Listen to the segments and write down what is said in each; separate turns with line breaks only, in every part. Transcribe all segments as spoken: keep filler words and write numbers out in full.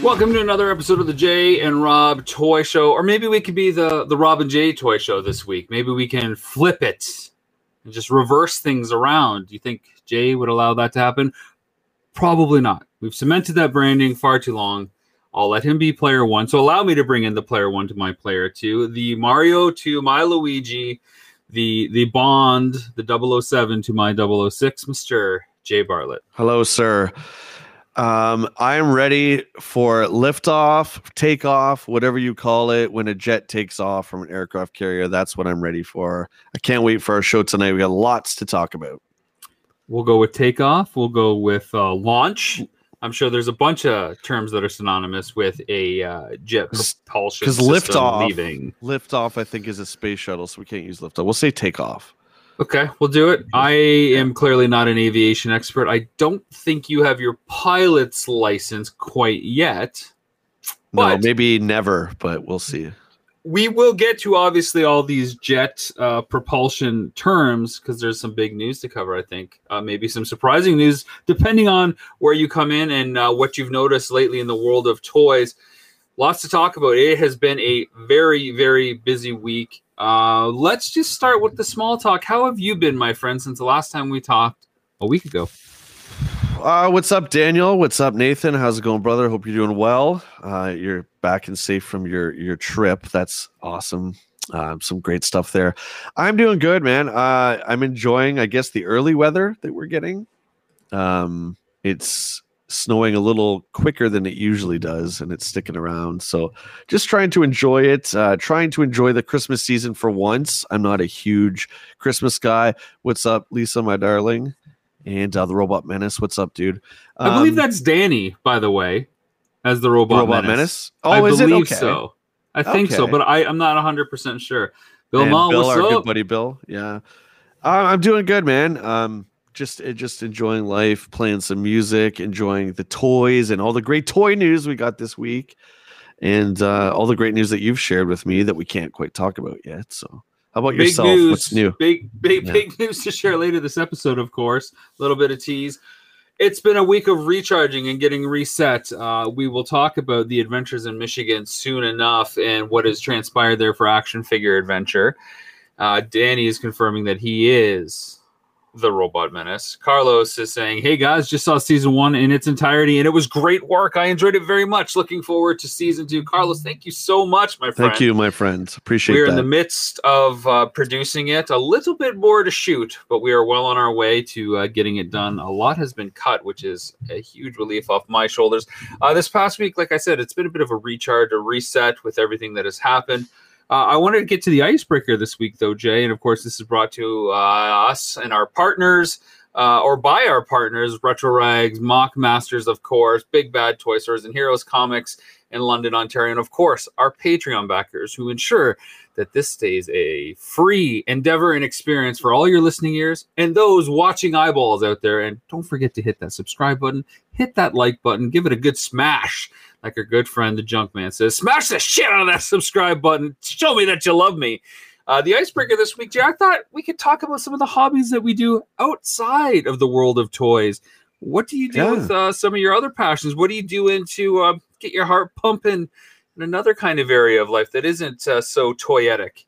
Welcome to another episode of the Jay and Rob Toy Show, or maybe we could be the, the Rob and Jay Toy Show this week. Maybe we can flip it and just reverse things around. Do you think Jay would allow that to happen? Probably not. We've cemented that branding far too long. I'll let him be player one. So allow me to bring in the player one to my player two, the Mario to my Luigi, the the Bond, the double oh seven to my double oh six, Mister Jay Bartlett.
Hello, sir. Um, I'm ready for liftoff, takeoff, whatever you call it, when a jet takes off from an aircraft carrier. That's what I'm ready for. I can't wait for our show tonight. We got lots to talk about.
We'll go with takeoff. We'll go with uh, launch. I'm sure there's a bunch of terms that are synonymous with a uh, jet propulsion
Because
system
liftoff,
leaving.
liftoff, I think, is a space shuttle, so we can't use liftoff. We'll say takeoff.
Okay, we'll do it. I am clearly not an aviation expert. I don't think you have your pilot's license quite yet.
No, maybe never, but we'll see.
We will get to, obviously, all these jet uh, propulsion terms because there's some big news to cover, I think. Uh, maybe some surprising news, depending on where you come in and uh, what you've noticed lately in the world of toys. Lots to talk about. It has been a very, very busy week. Uh, let's just start with the small talk. How have you been, my friend, since the last time we talked a week ago?
Uh, what's up, Daniel? What's up, Nathan? How's it going, brother? Hope you're doing well. Uh, you're back and safe from your, your trip. That's awesome. Um, some great stuff there. I'm doing good, man. Uh, I'm enjoying, I guess, the early weather that we're getting. Um, it's snowing a little quicker than it usually does, and it's sticking around. So just trying to enjoy it, uh, trying to enjoy the Christmas season for once. I'm not a huge Christmas guy. What's up, Lisa, my darling? And uh, the Robot Menace. What's up, dude? Um,
I believe that's Danny, by the way, as the Robot,
Robot
Menace.
Menace? Oh,
I
is it?
believe
Okay.
so. I think so,
Okay.
but I, I'm not one hundred percent sure. Bill
And
Ma,
Bill,
what's
our
up?
good buddy Bill. Yeah. Uh, I'm doing good, man. Um, just uh, just enjoying life, playing some music, enjoying the toys and all the great toy news we got this week, and uh, all the great news that you've shared with me that we can't quite talk about yet. So how about
Big
yourself?
news,
What's new?
Big, big,
Yeah.
big news to share later this episode, of course. A little bit of tease. It's been a week of recharging and getting reset. Uh, we will talk about the adventures in Michigan soon enough and what has transpired there for Action Figure Adventure. Uh, Danny is confirming that he is the Robot Menace. Carlos is saying, hey guys, just saw season one in its entirety and it was great work. I enjoyed it very much. Looking forward to season two. Carlos, thank you so much, my friend.
Thank you, my friend. Appreciate
We're
that.
in the midst of uh, producing it. A little bit more to shoot, but we are well on our way to uh, getting it done. A lot has been cut, which is a huge relief off my shoulders. Uh, this past week, like I said, it's been a bit of a recharge, a reset with everything that has happened. Uh, I wanted to get to the icebreaker this week, though, Jay. And, of course, this is brought to uh, us and our partners, uh, or by our partners, Retro Rags, Mock Masters, of course, Big Bad Toy Stores, and Heroes Comics in London, Ontario. And, of course, our Patreon backers who ensure that this stays a free endeavor and experience for all your listening ears and those watching eyeballs out there. And don't forget to hit that subscribe button, hit that like button, give it a good smash. Like our good friend, the Junkman says, smash the shit out of that subscribe button. Show me that you love me. Uh, the icebreaker this week, Jay, I thought we could talk about some of the hobbies that we do outside of the world of toys. What do you do
Yeah.
with uh, some of your other passions? What do you do in to uh, get your heart pumping in another kind of area of life that isn't uh, so toyetic?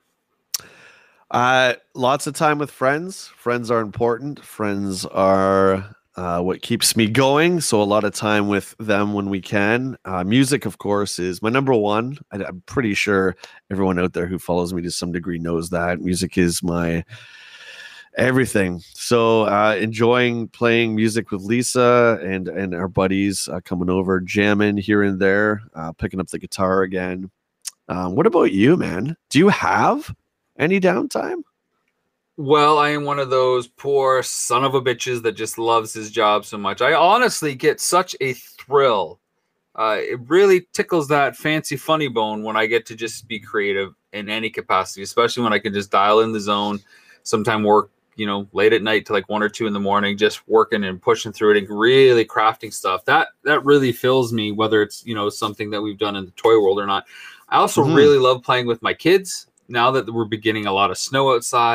Uh, lots of time with friends. Friends are important. Friends are uh, what keeps me going. So a lot of time with them when we can. Uh, music, of course, is my number one. I, I'm pretty sure everyone out there who follows me to some degree knows that music is my everything. So uh, enjoying playing music with Lisa and and our buddies, uh, coming over, jamming here and there, uh, picking up the guitar again. Um, what about you, man? Do you have any downtime?
Well, I am one of those poor son of a bitches that just loves his job so much. I honestly get such a thrill. Uh, it really tickles that fancy funny bone when I get to just be creative in any capacity, especially when I can just dial in the zone, sometime work, you know, late at night to like one or two in the morning, just working and pushing through it and really crafting stuff. That that really fills me, whether it's, you know, something that we've done in the toy world or not. I also
Mhm.
really love playing with my kids. Now that we're beginning a lot of snow outside,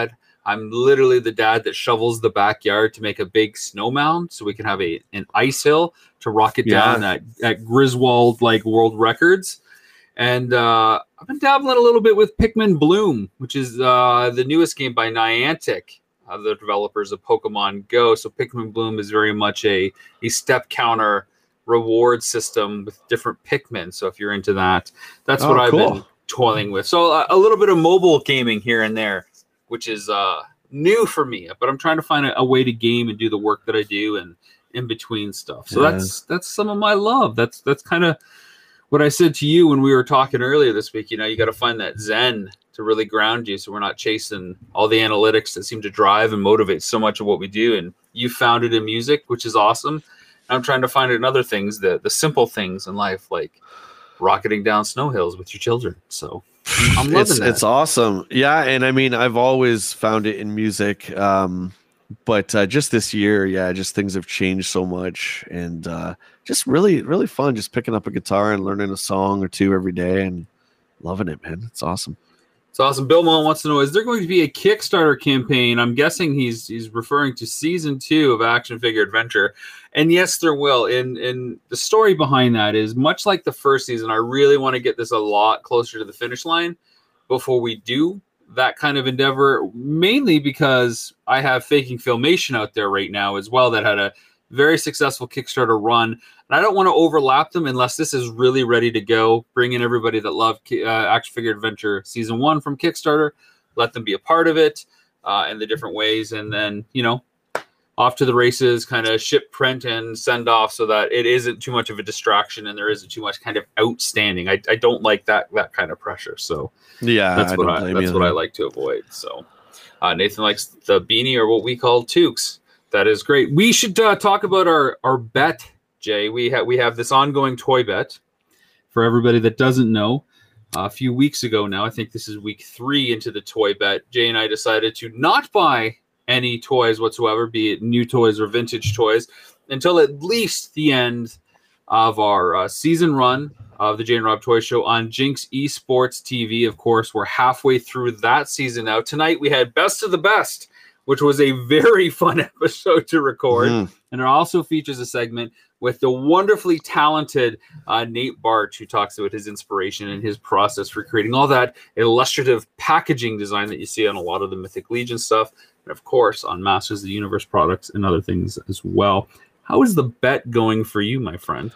I'm literally the dad that shovels the backyard to make a big snow mound so we can have a an ice hill to rock it
Yeah.
down at, at Griswold like world records. And uh, I've been dabbling a little bit with Pikmin Bloom, which is uh, the newest game by Niantic, uh, the developers of Pokemon Go. So Pikmin Bloom is very much a, a step counter reward system with different Pikmin. So if you're into that, that's
Oh,
what I've
cool.
been toiling with. So uh, a little bit of mobile gaming here and there, which is uh, new for me. But I'm trying to find a, a way to game and do the work that I do and in between stuff. So
Yeah.
that's that's some of my love. That's that's kind of what I said to you when we were talking earlier this week. You know, you got to find that zen to really ground you, so we're not chasing all the analytics that seem to drive and motivate so much of what we do. And you found it in music, which is awesome. I'm trying to find it in other things, the the simple things in life, like rocketing down snow hills with your children. So I'm loving
it's,
that.
It's awesome. Yeah. And I mean, I've always found it in music. Um, but uh, just this year, yeah, just things have changed so much. And uh, just really, really fun just picking up a guitar and learning a song or two every day and loving it, man. It's awesome.
It's awesome. Bill Mullen wants to know, is there going to be a Kickstarter campaign? I'm guessing he's he's referring to season two of Action Figure Adventure. And yes, there will. And, and the story behind that is much like the first season, I really want to get this a lot closer to the finish line before we do that kind of endeavor, mainly because I have Faking Filmation out there right now as well that had a very successful Kickstarter run. And I don't want to overlap them unless this is really ready to go. Bring in everybody that loved uh, Action Figure Adventure Season one from Kickstarter. Let them be a part of it uh, in the different ways. And then, you know, off to the races, kind of ship, print, and send off so that it isn't too much of a distraction and there isn't too much kind of outstanding. I, I don't like that that kind of pressure. So
Yeah,
that's
I
what
don't
I
blame
that's
you
what I
there.
like to avoid. So uh, Nathan likes the beanie, or what we call toques. That is great. We should uh, talk about our our bet, Jay. We have we have this ongoing toy bet. For everybody that doesn't know, uh, a few weeks ago now, I think this is week three into the toy bet, Jay and I decided to not buy any toys whatsoever, be it new toys or vintage toys, until at least the end of our uh, season run of the Jay and Rob Toy Show on Jinx Esports T V. Of course, we're halfway through that season now. Tonight we had Best of the Best, which was a very fun episode to record.
Mhm.
And it also features a segment with the wonderfully talented uh, Nate Bart, who talks about his inspiration and his process for creating all that illustrative packaging design that you see on a lot of the Mythic Legion stuff. And of course, on Masters of the Universe products and other things as well. How is the bet going for you, my friend?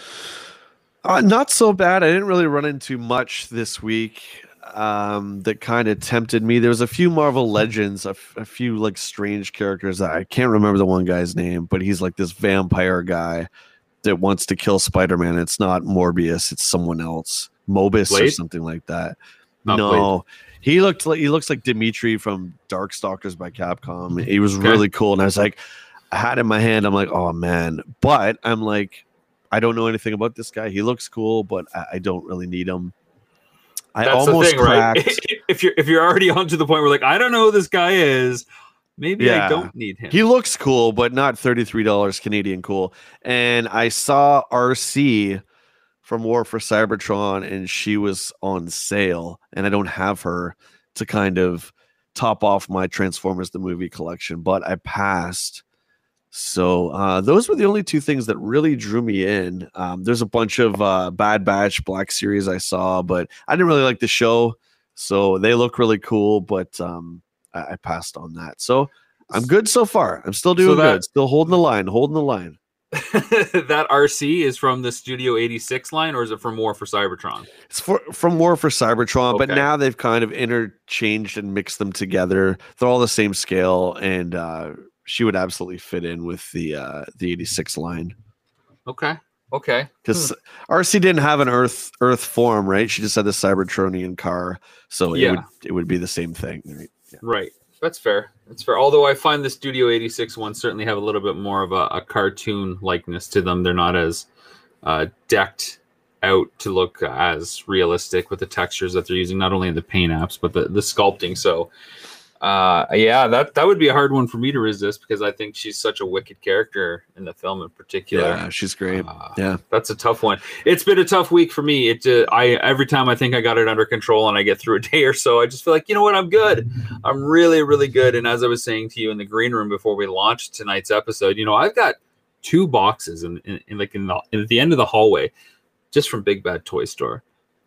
Uh, not so bad. I didn't really run into much this week um, that kind of tempted me. There was a few Marvel Legends, a, f- a few like strange characters. That I can't remember the one guy's name, but he's like this vampire guy that wants to kill Spider-Man. It's not Morbius, it's someone else, Mobius or
Blade?
something like that.
Not
no, he looked like he looks like Dimitri from Darkstalkers by Capcom. He was
Okay.
really cool, and I was like, I had it in my hand. I'm like, oh man, but I'm like, I don't know anything about this guy. He looks cool, but I, I don't really need him. I
That's
almost
the thing,
cracked.
right? if you're if you're already on to the point where like, I don't know who this guy is, maybe I
Yeah.
don't need him.
He looks cool, but not thirty-three dollars Canadian cool. And I saw R C from War for Cybertron, and she was on sale, and I don't have her to kind of top off my Transformers the movie collection, but I passed. So uh, those were the only two things that really drew me in. Um, there's a bunch of uh, Bad Batch Black Series I saw, but I didn't really like the show. So they look really cool, but um, I, I passed on that. So I'm good so far. I'm still doing
that-
good. Still holding the line, holding the line.
That R C is from the Studio eighty-six line, or is it from War for Cybertron?
It's for from War for Cybertron, but
Okay.
now they've kind of interchanged and mixed them together. They're all the same scale, and uh, she would absolutely fit in with the uh, the eighty-six line.
Okay. Okay.
Because R C didn't have an Earth Earth form, right? She just had the Cybertronian car, so
Yeah.
it would it would be the same thing. Right? Yeah.
Right. That's fair. That's fair. Although I find the Studio eighty-six ones certainly have a little bit more of a, a cartoon likeness to them. They're not as uh, decked out to look as realistic with the textures that they're using, not only in the paint apps, but the, the sculpting. So Uh, yeah, that that would be a hard one for me to resist because I think she's such a wicked character in the film in particular.
Yeah, she's great.
Uh,
yeah,
that's a tough one. It's been a tough week for me. It uh, I every time I think I got it under control and I get through a day or so, I just feel like, you know what, I'm good. I'm really, really good. And as I was saying to you in the green room before we launched tonight's episode, you know, I've got two boxes in, in, in like in the, in at the end of the hallway, just from Big Bad Toy Store.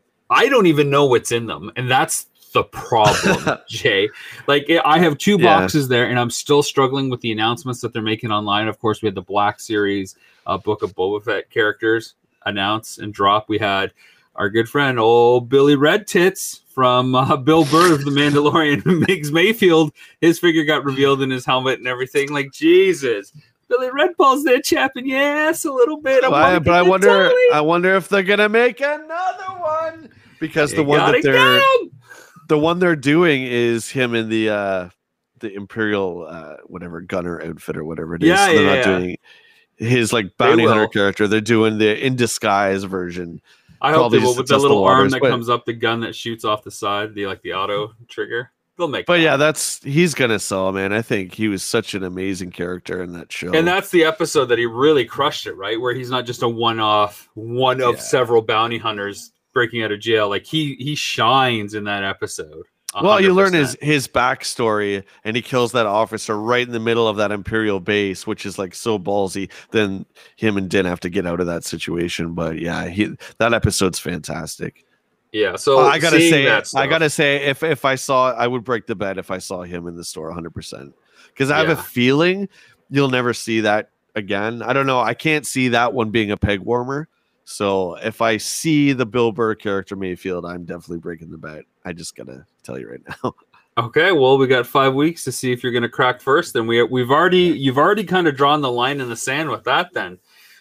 I don't even know what's in them, and that's the problem, Jay. Like, I have two
Yeah.
boxes there, and I'm still struggling with the announcements that they're making online. Of course, we had the Black Series uh, Book of Boba Fett characters announce and drop. We had our good friend, old Billy Red Tits from uh, Bill Burr of The Mandalorian, Miggs Mayfield. His figure got revealed in his helmet and everything. Like, Jesus. Billy Red Paul's there chapping your ass a little bit.
but I, but I wonder, I wonder if they're gonna make another one because
You
the one
gotta
that they're
go!
the one they're doing is him in the uh the Imperial uh whatever gunner outfit or whatever it is.
Yeah,
So they're
yeah,
not
yeah.
doing his like bounty
will.
hunter character. They're doing the in disguise version.
I hope
Probably
they will
just
with
to
the
test the
little arm
waters,
that
but-
comes up, the gun that shoots off the side, the like the auto trigger. They'll make
But
that.
yeah, that's he's gonna sell, man. I think he was such an amazing character in that show.
And that's the episode that he really crushed it, right? Where he's not just a one-off, one of
Yeah.
several bounty hunters breaking out of jail. Like he he shines in that episode.
well, you learn his
one hundred percent.
his backstory, and he kills that officer right in the middle of that Imperial base, which is like so ballsy. Then him and Din have to get out of that situation. But yeah, he that episode's fantastic.
Yeah. So
I gotta
seeing
say,
that
I
stuff-
gotta say, if if I saw, I would break the bet if I saw him in the store, one hundred percent. Because I have
Yeah.
a feeling you'll never see that again. I don't know. I can't see that one being a peg warmer. So if I see the Bill Burr character Mayfield, I'm definitely breaking the bet. I just gotta tell you right now.
Okay, well, we got five weeks to see if you're going to crack first, and we we've already you've already kind of drawn the line in the sand with that. Then,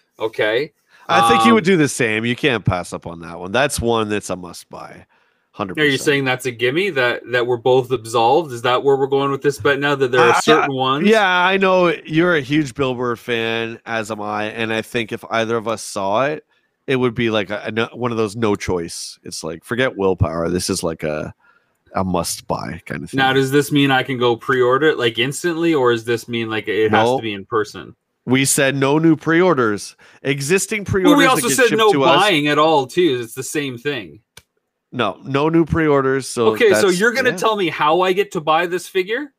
okay.
I think you
Um,
would do the same. You can't pass up on that one. That's one that's a must buy. one hundred percent.
Are you saying that's a gimme that that we're both absolved? Is that where we're going with this bet now? That there are
Uh,
certain ones.
Yeah, I know you're a huge Bill Burr fan, as am I, and I think if either of us saw it, it would be like a, a no- one of those no choice. It's like forget willpower. This is like a a must buy kind of thing.
Now, does this mean I can go pre-order it like instantly, or does this mean like it has
No.
to be in person?
We said no new pre-orders. Existing pre-orders.
Well, we
that
also
get
said
shipped
no
to us-
buying at all too. It's the same thing.
No, no new pre-orders. So
Okay, so
that's-
you're gonna
yeah.
tell me how I get to buy this figure?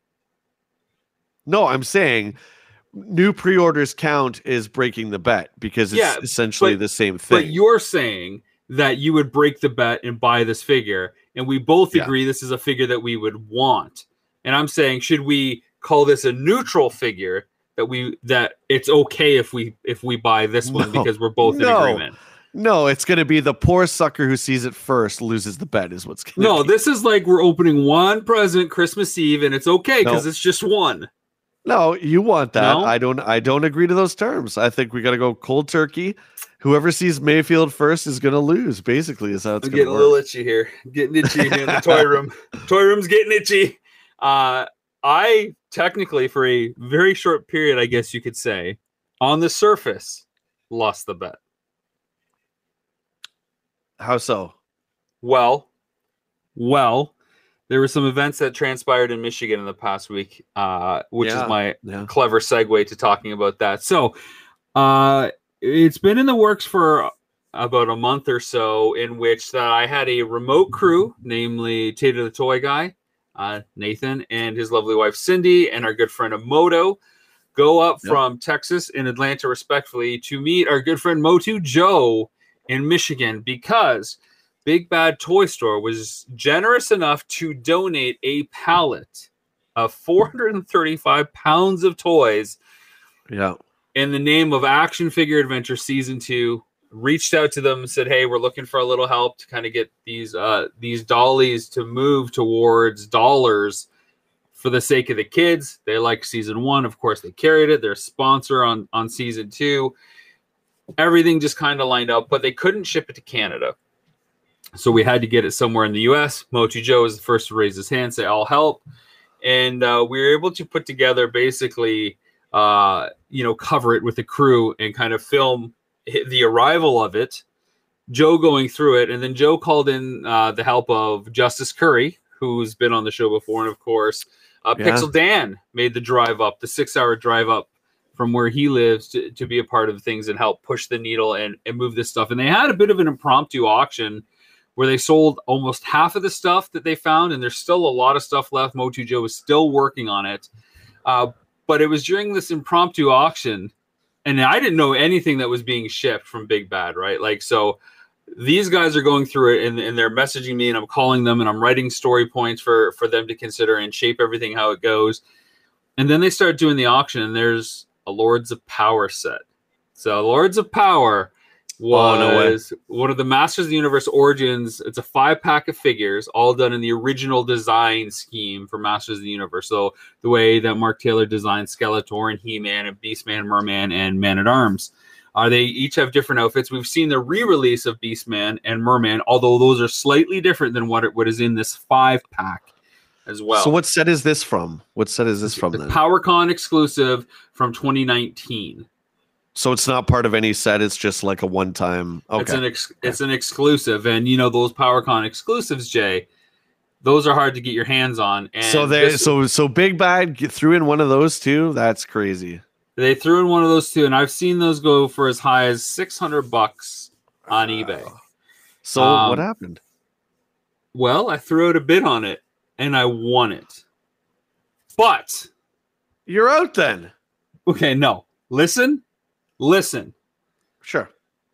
No, I'm saying new pre-orders count is breaking the bet because it's
Yeah,
essentially
but-
the same
But
thing.
you're saying that you would break the bet and buy this figure, and we both
Yeah.
agree this is a figure that we would want. And I'm saying, should we call this a neutral figure that we that it's okay if we if we buy this one
No.
because we're both
No.
in agreement?
No, it's going to be the poor sucker who sees it first loses the bet. Is what's going to
No,
be.
this is like we're opening one present Christmas Eve, and it's okay because
No.
it's just one.
No, you want that.
No?
I don't I don't agree to those terms. I think we got to go cold turkey. Whoever sees Mayfield first is going to lose, basically, is how it's
I'm
going
getting
to
a little
work.
itchy here. Getting itchy here in the toy room. Toy room's getting itchy. Uh, I technically, for a very short period, I guess you could say, on the surface, lost the bet.
How so?
Well, well, there were some events that transpired in Michigan in the past week, uh, which
Yeah.
is my
Yeah.
clever segue to talking about that. So, uh, it's been in the works for about a month or so, in which that I had a remote crew, namely Tater the Toy Guy, uh, Nathan, and his lovely wife Cindy, and our good friend Emoto, go up
Yep.
from Texas and Atlanta, respectfully, to meet our good friend Motu Joe in Michigan, because Big Bad Toy Store was generous enough to donate a pallet of four hundred thirty-five pounds of toys
Yeah.
in the name of Action Figure Adventure Season two. Reached out to them and said, hey, we're looking for a little help to kind of get these uh, these dollies to move towards dollars for the sake of the kids. They like Season one. Of course, they carried it. They're a sponsor on, on Season two. Everything just kind of lined up, but they couldn't ship it to Canada. So we had to get it somewhere in the U S. Motu Joe was the first to raise his hand, say, I'll help. And uh, we were able to put together basically, uh, you know, cover it with the crew and kind of film the arrival of it, Joe going through it. And then Joe called in uh, the help of Justice Curry, who's been on the show before. And of course, Uh,
Yeah.
Pixel Dan made the drive up, the six-hour drive up from where he lives to, to be a part of things and help push the needle and, and move this stuff. And they had a bit of an impromptu auction where they sold almost half of the stuff that they found, and there's still a lot of stuff left. Motu Joe is still working on it. Uh, but it was during this impromptu auction, and I didn't know anything that was being shipped from Big Bad, right? Like, so these guys are going through it, and, and they're messaging me, and I'm calling them, and I'm writing story points for, for them to consider and shape everything how it goes. And then they start doing the auction, and there's a Lords of Power set. So Lords of Power was oh, no one of the Masters of the Universe Origins. It's a five pack of figures, all done in the original design scheme for Masters of the Universe. So the way that Mark Taylor designed Skeletor and He-Man and Beastman, Merman, and Man-at-Arms. Uh, they each have different outfits. We've seen the re-release of Beastman and Merman, although those are slightly different than what, it, what is in this five pack as well.
So what set is this from? What set is this from
the
then?
PowerCon exclusive from twenty nineteen.
So it's not part of any set. It's just like a one-time. Okay.
It's an ex- it's an exclusive, and you know those PowerCon exclusives, Jay. Those are hard to get your hands on. And
so they
this,
so so Big Bad threw in one of those too. That's crazy.
They threw in one of those too, and I've seen those go for as high as six hundred bucks on
wow.
eBay.
So
um,
what happened?
Well, I threw out a bid on it, and I won it. But
you're out then.
Okay, no. Listen, listen.
Sure.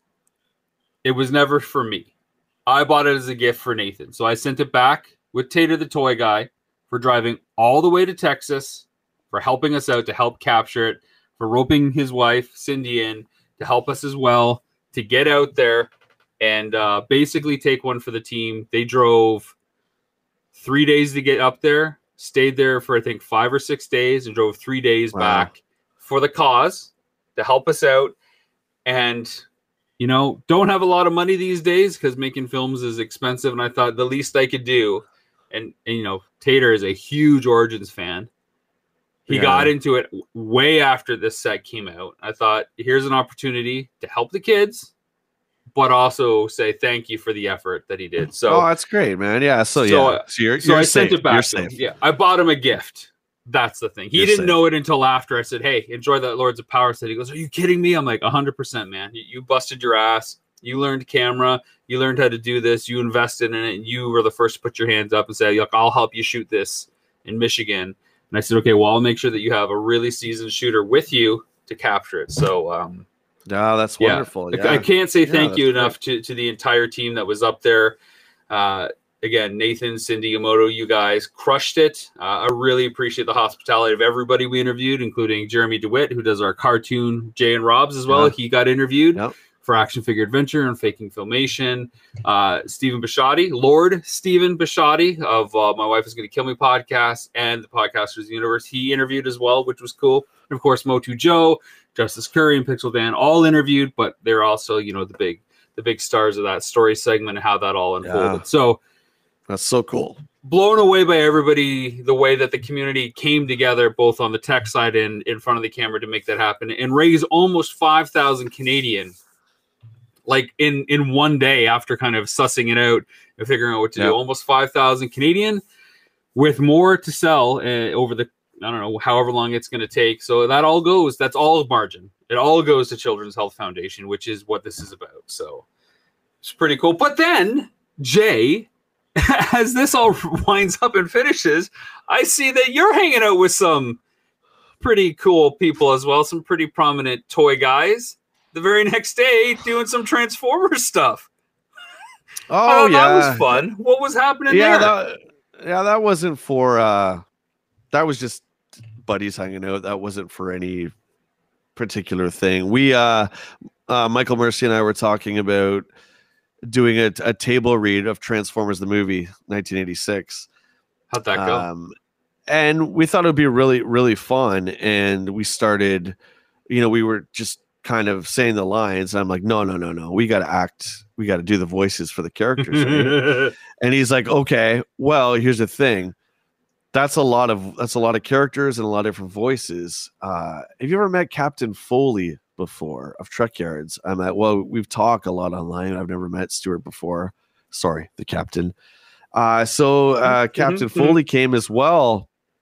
It was never for me. I bought it as a gift for Nathan. So I sent it back with Tater the toy guy for driving all the way to Texas, for helping us out to help capture it, for roping his wife, Cindy, in to help us as well, to get out there and uh, basically take one for the team. They drove three days to get up there, stayed there for, I think, five or six days, and drove three days
wow.
back for the cause to help us out. And, you know, don't have a lot of money these days because making films is expensive. And I thought the least I could do, and, and you know, Tater is a huge Origins fan. He yeah. got into it way after this set came out. I thought, here's an opportunity to help the kids, but also say thank you for the effort that he did. So,
oh, that's great, man. Yeah. So,
so
yeah. So, you're,
so
you're
I
safe.
sent it back.
You're
to
safe.
him. Yeah. I bought him a gift. That's the thing. He
you're
didn't
safe.
know it until after. I said, hey, enjoy that Lords of Power set. He goes, are you kidding me? I'm like, one hundred percent, man. You, you busted your ass. You learned camera. You learned how to do this. You invested in it. And you were the first to put your hands up and say, look, I'll help you shoot this in Michigan. And I said, okay, well, I'll make sure that you have a really seasoned shooter with you to capture it. So, um,
yeah, that's wonderful.
Yeah.
Yeah.
I can't say thank
yeah,
you enough to, to the entire team that was up there. Uh, again, Nathan, Cindy, Yamoto, you guys crushed it. Uh, I really appreciate the hospitality of everybody we interviewed, including Jeremy DeWitt, who does our cartoon Jay and Rob's as well. Yeah. He got interviewed. Yep. For Action Figure Adventure and Faking Filmation. Uh, Stephen Bishotti, Lord Stephen Bishotti of uh, My Wife Is Going to Kill Me podcast and the Podcasters Universe. He interviewed as well, which was cool. And of course, Motu Joe, Justice Curry, and Pixel Dan all interviewed, but they're also, you know, the big the big stars of that story segment and how that all unfolded. Yeah. So
that's so cool.
Blown away by everybody, the way that the community came together, both on the tech side and in front of the camera to make that happen and raise almost five thousand Canadian. Like in, in one day after kind of sussing it out and figuring out what to yep. do, almost five thousand Canadian with more to sell uh, over the, I don't know, however long it's going to take. So that all goes, that's all margin. It all goes to Children's Health Foundation, which is what this is about. So it's pretty cool. But then, Jay, as this all winds up and finishes, I see that you're hanging out with some pretty cool people as well, some pretty prominent toy guys. The very next day, doing some Transformers stuff.
Oh,
oh
yeah.
That was fun. What was happening
yeah,
there?
That, yeah, that wasn't for... Uh, that was just buddies hanging out. That wasn't for any particular thing. We, uh, uh, Michael Mercy and I were talking about doing a, a table read of Transformers the movie, nineteen eighty-six.
How'd that go?
Um, and we thought it would be really, really fun. And we started, you know, we were just kind of saying the lines. I'm like, no, no, no, no. We got to act. We got to do the voices for the characters. Right? And he's like, okay, well, here's the thing. That's a lot of, that's a lot of characters and a lot of different voices. Uh, have you ever met Captain Foley before of Trek Yards? I'm like, well, we've talked a lot online. I've never met Stuart before. Sorry, the captain. Uh, so uh, Captain mm-hmm, Foley mm-hmm. came as well.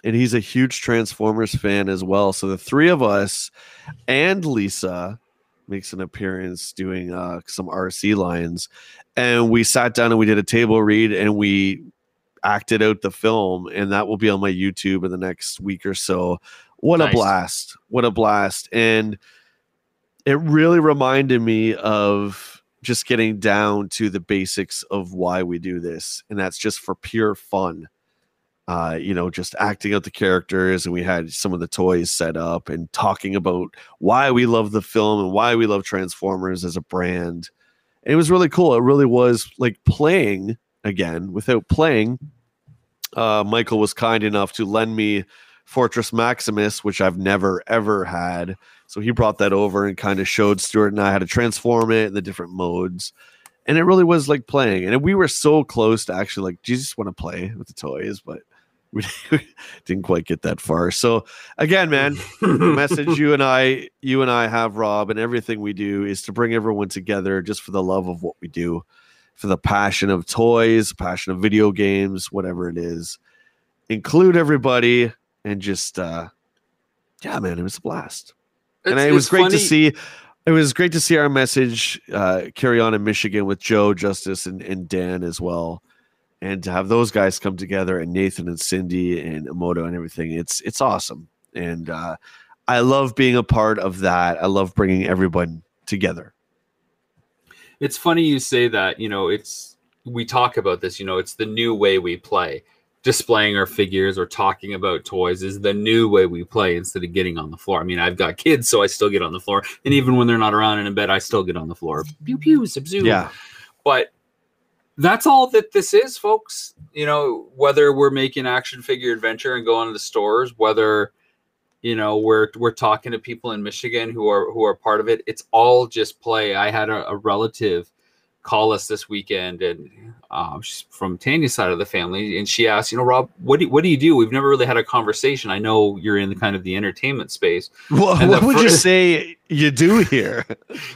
and he's a huge Transformers fan as well. So the three of us and Lisa makes an appearance doing uh, some R C lines, and we sat down and we did a table read and we acted out the film, and that will be on my YouTube in the next week or so. What nice. a blast. What a blast. And it really reminded me of just getting down to the basics of why we do this. And that's just for pure fun. Uh, you know, just acting out the characters, and we had some of the toys set up and talking about why we love the film and why we love Transformers as a brand. And it was really cool. It really was like playing again without playing. Uh, Michael was kind enough to lend me Fortress Maximus, which I've never, ever had. So he brought that over and kind of showed Stuart and I how to transform it in the different modes. And it really was like playing. And we were so close to actually like, do you just want to play with the toys? But we didn't quite get that far. So again, man, the message you and I, you and I have, Rob, and everything we do is to bring everyone together just for the love of what we do, for the passion of toys, passion of video games, whatever it is. Include everybody and just, uh, yeah, man, it was a blast. It's, and it was great funny. to see. It was great to see our message uh, carry on in Michigan with Joe, Justice, and, and Dan as well. And to have those guys come together, and Nathan and Cindy and Emoto and everything, it's it's awesome. And uh, I love being a part of that. I love bringing everyone together.
It's funny you say that. You know, it's we talk about this. You know, it's the new way we play. Displaying our figures or talking about toys is the new way we play instead of getting on the floor. I mean, I've got kids, so I still get on the floor. And even when they're not around and in bed, I still get on the floor. Pew, pew, zip, zoom.
Yeah.
But that's all that this is, folks. You know, whether we're making action figure adventure and going to the stores, whether, you know, we're we're talking to people in Michigan who are who are part of it, it's all just play. I had a, a relative call us this weekend, and um, she's from Tanya's side of the family, and she asked, you know, Rob, what do what do you do? We've never really had a conversation. I know you're in the kind of the entertainment space.
Well, what would first, you say you do here?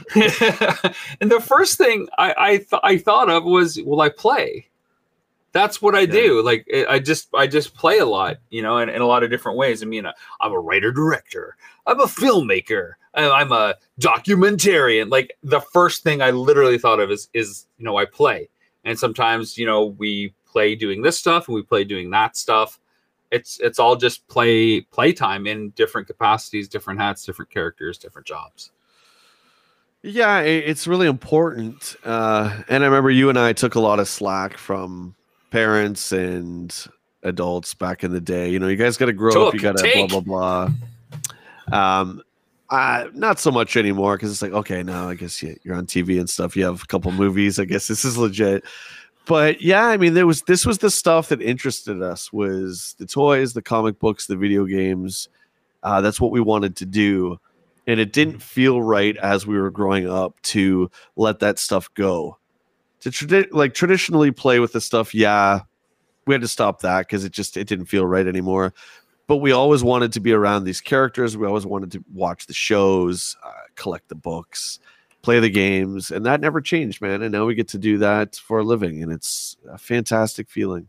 And the first thing I I, th- I thought of was, well, I play. That's what I yeah. do. Like I just I just play a lot, you know, in, in a lot of different ways. I mean, I'm a writer director. I'm a filmmaker. I'm a documentarian. Like the first thing I literally thought of is, is, you know, I play. And sometimes, you know, we play doing this stuff and we play doing that stuff. It's, it's all just play, playtime in different capacities, different hats, different characters, different jobs.
Yeah, it's really important. Uh, and I remember you and I took a lot of slack from parents and adults back in the day. You know, you guys got to grow
took,
up. You got to blah, blah, blah. Um, Uh, not so much anymore, because it's like, okay, now I guess you, you're on T V and stuff. You have a couple movies. I guess this is legit. But yeah, I mean, there was this was the stuff that interested us, was the toys, the comic books, the video games. Uh, that's what we wanted to do, and it didn't feel right as we were growing up to let that stuff go. To tradi- like traditionally play with the stuff, yeah, we had to stop that because it just it didn't feel right anymore. But we always wanted to be around these characters. We always wanted to watch the shows, uh, collect the books, play the games, and that never changed, man. And now we get to do that for a living, and it's a fantastic feeling.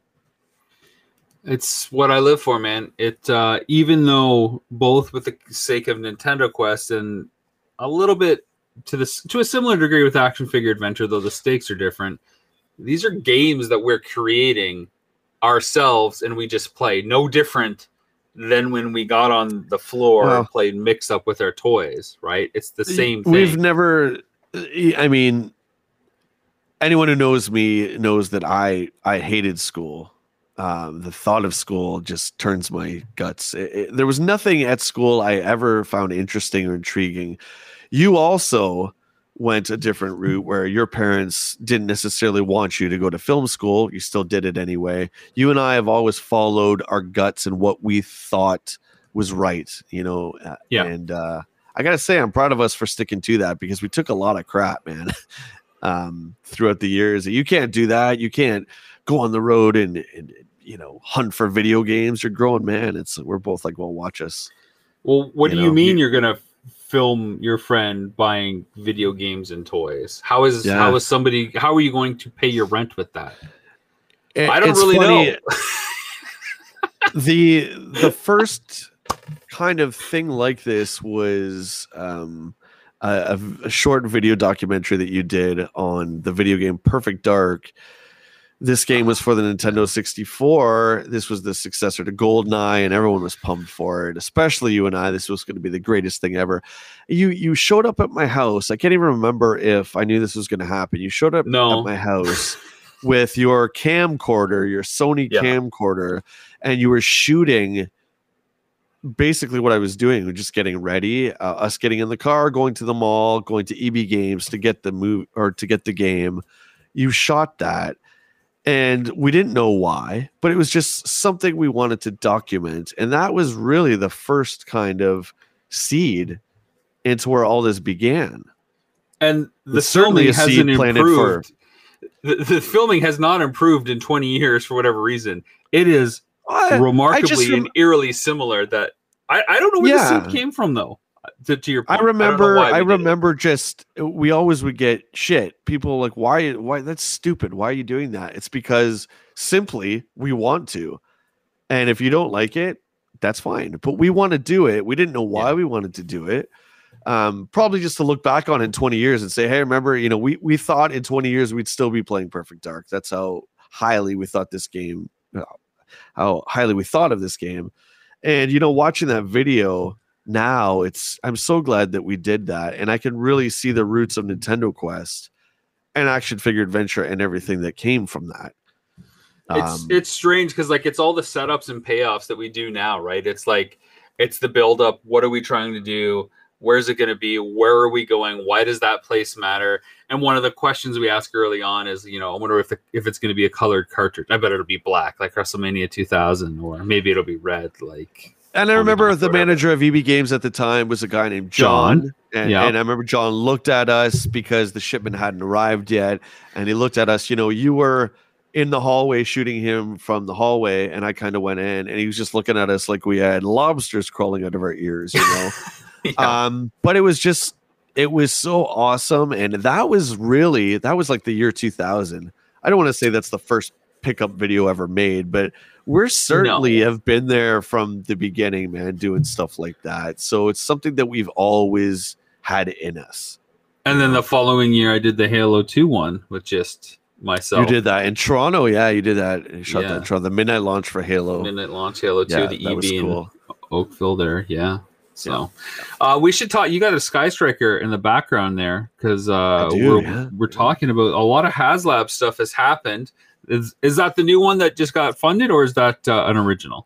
It's what I live for, man. It uh, even though both with the sake of Nintendo Quest and a little bit to this to a similar degree with Action Figure Adventure, though the stakes are different. These are games that we're creating ourselves, and we just play. No different than when we got on the floor well, and played mix up with our toys, right? It's the same thing.
We've never, I mean, anyone who knows me knows that I, I hated school. Um, the thought of school just turns my guts. It, it, there was nothing at school I ever found interesting or intriguing. You also went a different route where your parents didn't necessarily want you to go to film school. You still did it anyway. You and I have always followed our guts and what we thought was right, you know?
Yeah.
And uh, I got to say, I'm proud of us for sticking to that, because we took a lot of crap, man, um, throughout the years. You can't do that. You can't go on the road and, and, you know, hunt for video games. You're growing, man. It's, we're both like, well, watch us.
Well, what you do
know?
you mean
you,
you're going to film your friend buying video games and toys? How is
yeah.
how is somebody how are you going to pay your rent with that?
It,
I don't really
funny.
know.
the the first kind of thing like this was um, a, a short video documentary that you did on the video game Perfect Dark. This game was for the Nintendo sixty-four. This was the successor to GoldenEye, and everyone was pumped for it, especially you and I. This was going to be the greatest thing ever. You you showed up at my house. I can't even remember if I knew this was going to happen. You showed up
no.
at my house with your camcorder, your Sony yeah. camcorder, and you were shooting basically what I was doing, was just getting ready, uh, us getting in the car, going to the mall, going to E B Games to get the move or to get the game. You shot that. And we didn't know why, but it was just something we wanted to document. And that was really the first kind of seed into where all this began.
And the filming hasn't improved. The, the filming has not improved in twenty years for whatever reason. It is I, remarkably I rem- and eerily similar. That I, I don't know where yeah. the seed came from, though. To, to your point.
I remember, I, I remember just, we always would get shit. People like, why, why, that's stupid. Why are you doing that? It's because simply we want to. And if you don't like it, that's fine. But we want to do it. We didn't know why yeah. we wanted to do it. Um, probably just to look back on in twenty years and say, hey, remember, you know, we, we thought in twenty years we'd still be playing Perfect Dark. That's how highly we thought this game, how highly we thought of this game. And, you know, watching that video, now it's I'm so glad that we did that, and I can really see the roots of Nintendo Quest and action figure adventure and everything that came from that.
It's
um,
it's strange because like it's all the setups and payoffs that we do now, right? It's like it's the build up. What are we trying to do? Where's it going to be? Where are we going? Why does that place matter? And one of the questions we ask early on is, you know, I wonder if the, if it's going to be a colored cartridge. I bet it'll be black, like WrestleMania two thousand, or maybe it'll be red, like.
And I remember the manager of E B Games at the time was a guy named John. John. And, yep. and I remember John looked at us because the shipment hadn't arrived yet. And he looked at us, you know, you were in the hallway shooting him from the hallway. And I kind of went in and he was just looking at us like we had lobsters crawling out of our ears, you know. yeah. Um, but it was just, it was so awesome. And that was really, that was like the year two thousand. I don't want to say that's the first pickup video ever made, but we're certainly no. have been there from the beginning, man, doing stuff like that. So it's something that we've always had in us.
And then the following year, I did the Halo two one with just myself.
You did that in Toronto, yeah. You did that. You shot yeah. that in Toronto. The midnight launch for Halo.
Midnight launch Halo two,
yeah,
the E B
cool.
in Oakville there, yeah. So yeah. Uh, we should talk. You got a Sky Striker in the background there because uh, we're yeah. we're talking about a lot of HasLab stuff has happened. Is is that the new one that just got funded, or is that uh, an original?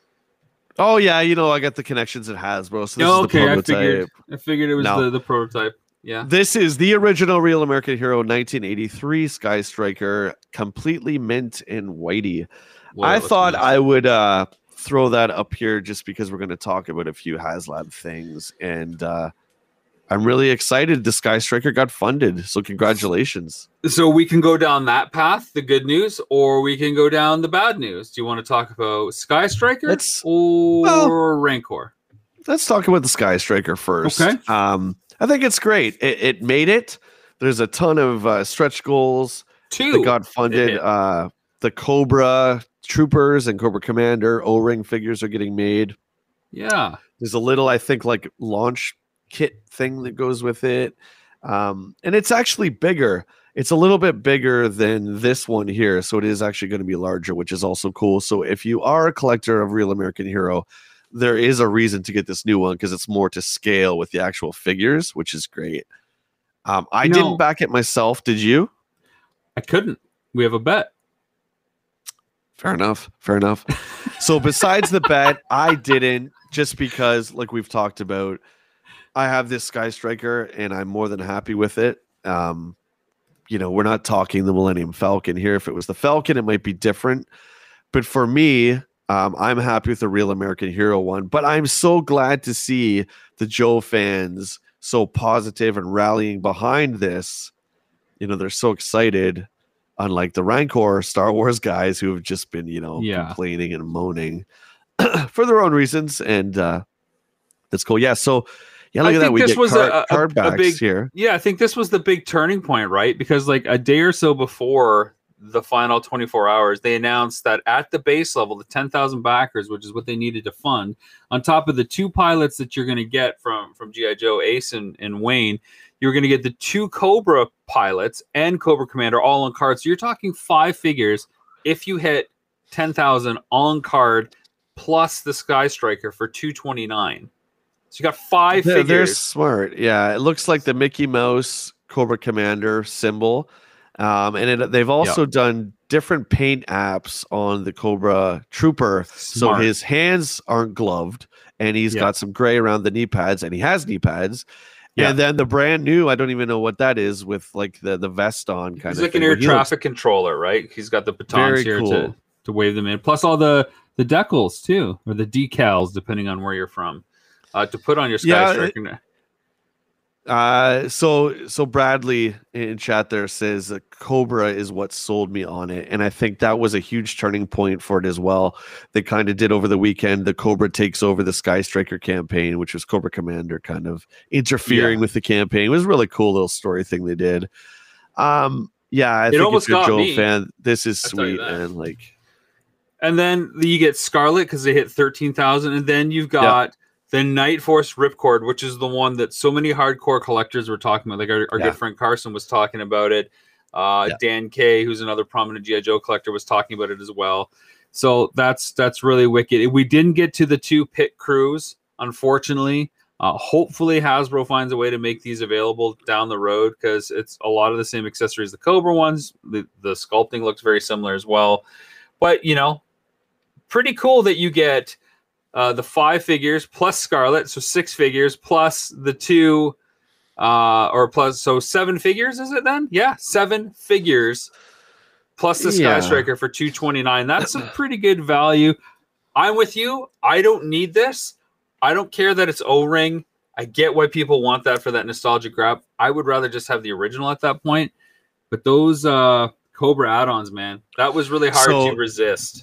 Oh yeah, you know I got the connections it has, bro. So this
oh,
is the
okay,
prototype.
I figured. I figured it was
no.
the, the prototype. Yeah,
this is the original Real American Hero nineteen eighty-three Sky Striker, completely mint in whitey. Well, I thought nice. I would uh, throw that up here just because we're going to talk about a few HasLab things, and uh, I'm really excited. The Sky Striker got funded, so congratulations.
So we can go down that path, the good news, or we can go down the bad news. Do you want to talk about Sky Striker let's, or well, Rancor?
Let's talk about the Sky Striker first.
Okay.
Um, I think it's great. It, it made it. There's a ton of uh, stretch goals
Two.
that got funded. Uh, the Cobra Troopers and Cobra Commander O-ring figures are getting made.
Yeah.
There's a little, I think, like launch kit thing that goes with it. Um, and it's actually bigger. It's a little bit bigger than this one here. So it is actually going to be larger, which is also cool. So if you are a collector of Real American Hero, there is a reason to get this new one because it's more to scale with the actual figures, which is great. Um, I no, didn't back it myself. Did you?
I couldn't. We have a bet.
Fair enough. Fair enough. So besides the bet, I didn't just because, like we've talked about, I have this Sky Striker and I'm more than happy with it. Um, you know, we're not talking the Millennium Falcon here. If it was the Falcon, it might be different. But for me, um, I'm happy with the Real American Hero one. But I'm so glad to see the Joe fans so positive and rallying behind this. You know, they're so excited. Unlike the Rancor Star Wars guys who have just been, you know,
yeah.
complaining and moaning for their own reasons. And uh, that's cool. Yeah. So, yeah, look I at that. We get
was
card,
a, a,
card backs
a big,
here.
Yeah, I think this was the big turning point, right? Because like a day or so before the final twenty-four hours, they announced that at the base level, the ten thousand backers, which is what they needed to fund, on top of the two pilots that you're going to get from, from G I. Joe, Ace and, and Wayne, you're going to get the two Cobra pilots and Cobra Commander all on card. So you're talking five figures if you hit ten thousand on card plus the Sky Striker for two twenty-nine. So you got five
they're,
figures.
They're smart. Yeah, it looks like the Mickey Mouse Cobra Commander symbol. Um, and it, they've also yep. done different paint apps on the Cobra Trooper. Smart. So his hands aren't gloved and he's yep. got some gray around the knee pads and he has knee pads. Yep. And then the brand new, I don't even know what that is with like the, the vest on kind
he's
of
like an air traffic looks... controller, right? He's got the batons Very here cool. to, to wave them in. Plus all the, the decals too, or the decals, depending on where you're from, uh, to put on your Sky yeah, Striker. It...
Uh, so so Bradley in chat there says that Cobra is what sold me on it, and I think that was a huge turning point for it as well. They kind of did over the weekend. The Cobra takes over the Sky Striker campaign, which was Cobra Commander kind of interfering yeah. with the campaign. It was a really cool little story thing they did. Um, yeah, I
it
think
almost
if you're a
got
Joe
me.
fan, this is sweet, and like,
and then you get Scarlet because they hit thirteen thousand, and then you've got. Yep. The Night Force Ripcord, which is the one that so many hardcore collectors were talking about. Like our, our yeah. good friend Carson was talking about it. Uh, yeah. Dan Kay, who's another prominent G I. Joe collector, was talking about it as well. So that's that's really wicked. We didn't get to the two pit crews, unfortunately. Uh, hopefully Hasbro finds a way to make these available down the road because it's a lot of the same accessories the Cobra ones. The, the sculpting looks very similar as well. But, you know, pretty cool that you get... Uh, the five figures plus Scarlet, so six figures plus the two, uh, or plus so seven figures. Is it then? Yeah, seven figures plus the Sky yeah. Striker for two twenty nine. That's a pretty good value. I'm with you. I don't need this. I don't care that it's O-ring. I get why people want that for that nostalgic grab. I would rather just have the original at that point. But those uh, Cobra add-ons, man, that was really hard so- to resist.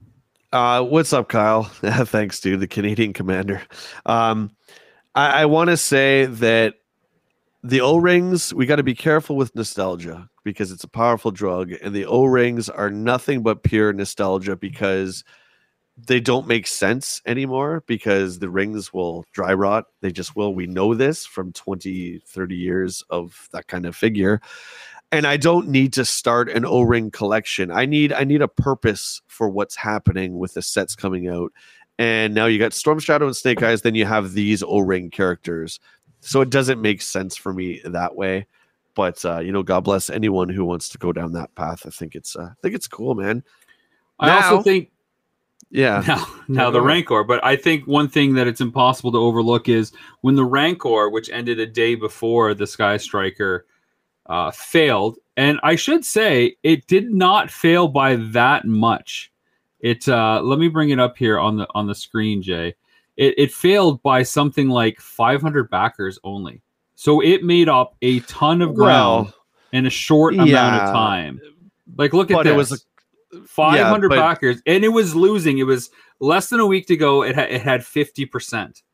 Uh, what's up, Kyle? Thanks, dude. The Canadian Commander. Um, I, I want to say that the O-rings, we got to be careful with nostalgia because it's a powerful drug, and the O-rings are nothing but pure nostalgia because they don't make sense anymore because the rings will dry rot. They just will. We know this from twenty, thirty years of that kind of figure. And I don't need to start an O-ring collection. I need I need a purpose for what's happening with the sets coming out. And now you got Storm Shadow and Snake Eyes, then you have these O-ring characters. So it doesn't make sense for me that way. But uh, you know, God bless anyone who wants to go down that path. I think it's uh, I think it's cool, man.
I now, also think
yeah.
Now, now the Rancor, but I think one thing that it's impossible to overlook is when the Rancor, which ended a day before the Sky Striker, Uh, failed, and I should say it did not fail by that much. It uh, let me bring it up here on the on the screen, Jay. It, it failed by something like five hundred backers only, so it made up a ton of ground well, in a short yeah, amount of time. Like, look at
but
this.
It was a,
five hundred
yeah, but,
backers, and it was losing. It was less than a week to go. It, ha- it had fifty percent.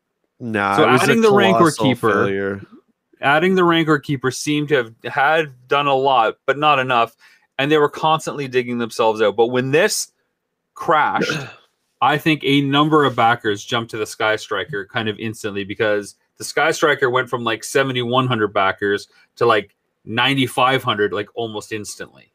Nah,
so
it was
adding
a
the Rancor Keeper.
Failure.
Adding the Rancor Keeper seemed to have had done a lot, but not enough. And they were constantly digging themselves out. But when this crashed, I think a number of backers jumped to the Sky Striker kind of instantly because the Sky Striker went from like seventy-one hundred backers to like ninety-five hundred, like almost instantly.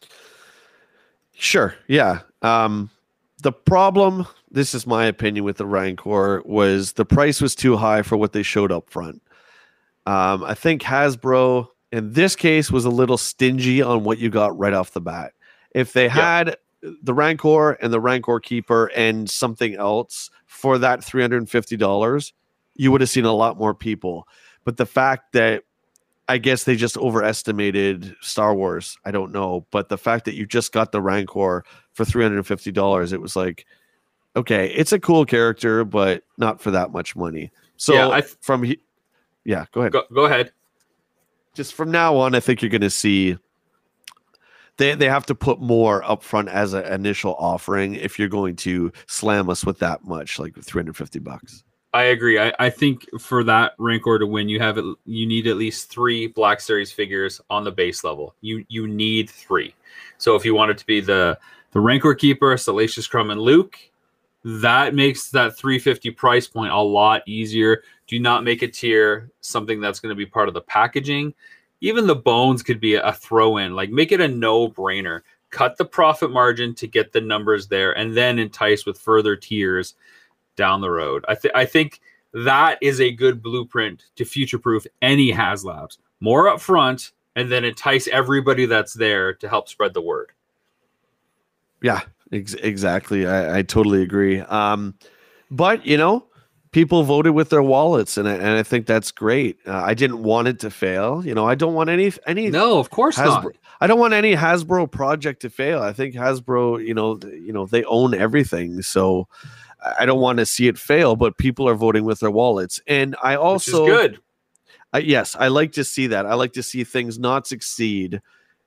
Sure. Yeah. Um, the problem, this is my opinion with the Rancor, was the price was too high for what they showed up front. Um, I think Hasbro in this case was a little stingy on what you got right off the bat. If they had yep. the Rancor and the Rancor Keeper and something else for that three hundred fifty dollars, you would have seen a lot more people. But the fact that I guess they just overestimated Star Wars, I don't know. But the fact that you just got the Rancor for three hundred fifty dollars, it was like, okay, it's a cool character, but not for that much money. So yeah, I th- from he- Yeah, go ahead.
Go, go ahead.
Just from now on, I think you're going to see they they have to put more upfront as an initial offering if you're going to slam us with that much, like three hundred fifty bucks.
I agree. I, I think for that Rancor to win, you have it. You need at least three Black Series figures on the base level. You you need three. So if you want it to be the the Rancor Keeper, Salacious Crumb, and Luke, that makes that three fifty price point a lot easier. Do not make a tier something that's going to be part of the packaging. Even the bones could be a throw in. Like make it a no brainer. Cut the profit margin to get the numbers there, and then entice with further tiers down the road. I, th- I think that is a good blueprint to future-proof any HasLabs. More up front, and then entice everybody that's there to help spread the word.
Yeah, ex- exactly. I, I totally agree. Um, but, you know, people voted with their wallets, and I, and I think that's great. Uh, I didn't want it to fail. You know, I don't want any any.
No, of course
Hasbro,
not.
I don't want any Hasbro project to fail. I think Hasbro, you know, you know, they own everything, so I don't want to see it fail. But people are voting with their wallets, and I also
Which is good.
I, yes, I like to see that. I like to see things not succeed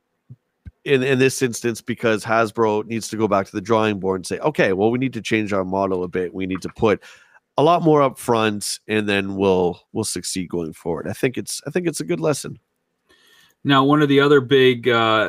in in this instance, because Hasbro needs to go back to the drawing board and say, okay, well, we need to change our model a bit. We need to put a lot more up front, and then we'll we'll succeed going forward. I think it's I think it's a good lesson.
Now, one of the other big uh,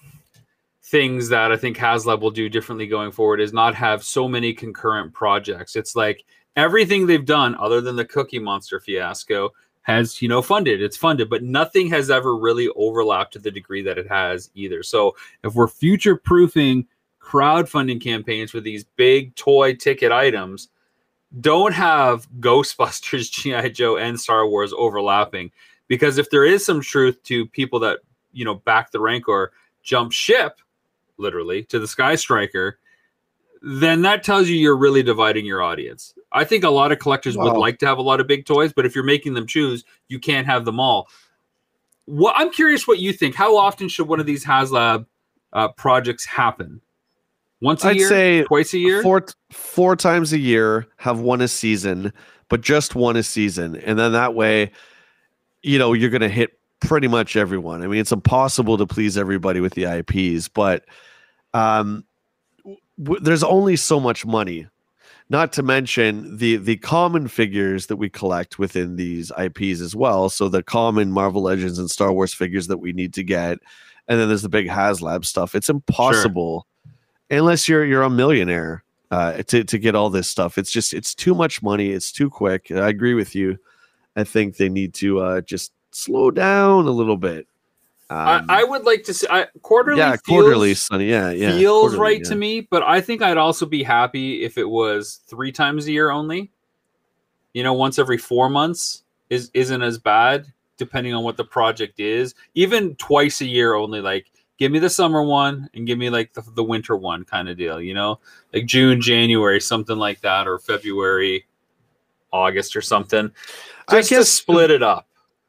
things that I think HasLab will do differently going forward is not have so many concurrent projects. It's like everything they've done, other than the Cookie Monster fiasco, has, you know, funded. It's funded, but nothing has ever really overlapped to the degree that it has either. So if we're future-proofing crowdfunding campaigns for these big toy ticket items, don't have Ghostbusters, G I. Joe, and Star Wars overlapping. Because if there is some truth to people that, you know, back the Rancor, jump ship, literally, to the Sky Striker, then that tells you you're really dividing your audience. I think a lot of collectors wow. would like to have a lot of big toys, but if you're making them choose, you can't have them all. What I'm curious what you think. How often should one of these HasLab uh, projects happen? Once a
I'd
year?
say
twice a year?
Four, four times a year, have one a season, but just one a season. And then that way, you know, you're going to hit pretty much everyone. I mean, it's impossible to please everybody with the I Ps, but um, w- there's only so much money. Not to mention the the common figures that we collect within these I Ps as well. So the common Marvel Legends and Star Wars figures that we need to get, and then there's the big HasLab stuff. It's impossible sure. unless you're you're a millionaire uh, to to get all this stuff. It's just it's too much money. It's too quick. I agree with you. I think they need to uh, just slow down a little bit.
Um, I, I would like to see I, quarterly.
Yeah,
feels,
quarterly, Sonny. Yeah, yeah.
Feels
quarterly,
right
yeah.
to me, but I think I'd also be happy if it was three times a year only. You know, once every four months is isn't as bad, depending on what the project is. Even twice a year only, like give me the summer one and give me like the, the winter one kind of deal. You know, like June, January, something like that, or February, August, or something. Just I guess to split it up.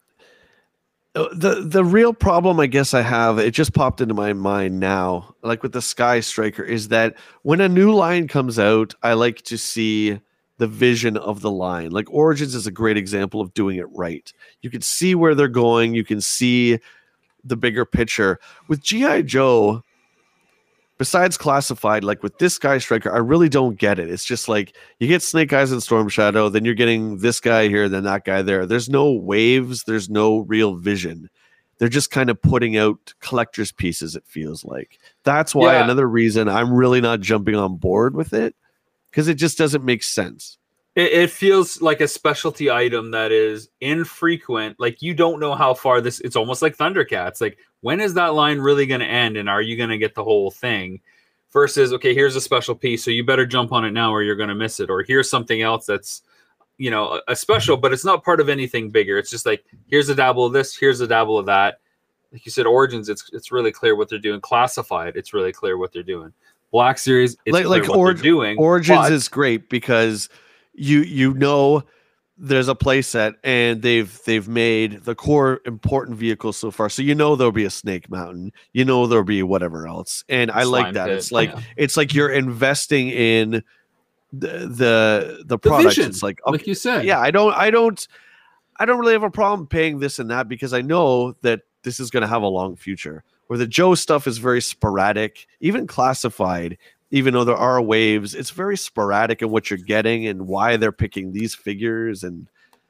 The the real problem, I guess, I have, it just popped into my mind now, like with the Sky Striker, is that when a new line comes out, I like to see the vision of the line. Like Origins is a great example of doing it right. You can see where they're going. You can see the bigger picture. With G I. Joe, besides Classified, like with this Sky Striker, I really don't get it. It's just like you get Snake Eyes and Storm Shadow, then you're getting this guy here, then that guy there. There's no waves. There's no real vision. They're just kind of putting out collector's pieces, it feels like. That's why yeah. another reason I'm really not jumping on board with it, because it just doesn't make sense.
It, it feels like a specialty item that is infrequent. Like you don't know how far this, it's almost like Thundercats. Like, when is that line really going to end, and are you going to get the whole thing? Versus, okay, here's a special piece, so you better jump on it now or you're going to miss it. Or here's something else that's, you know, a, a special, but it's not part of anything bigger. It's just like, here's a dabble of this, here's a dabble of that. Like you said, Origins, it's it's really clear what they're doing. Classified, it's really clear what they're doing. Black Series, it's
like,
clear
like
what
or,
they're doing.
Origins
but,
is great because you you know there's a play set and they've they've made the core important vehicles so far, so you know there'll be a Snake Mountain, you know there'll be whatever else, and I like that. Pit. It's like yeah. it's like you're investing in the the the products.
The
it's like okay,
like you said,
yeah. I don't I don't I don't really have a problem paying this and that because I know that this is going to have a long future. Where the Joe stuff is very sporadic, even Classified even though there are waves, it's very sporadic in what you're getting and why they're picking these figures. And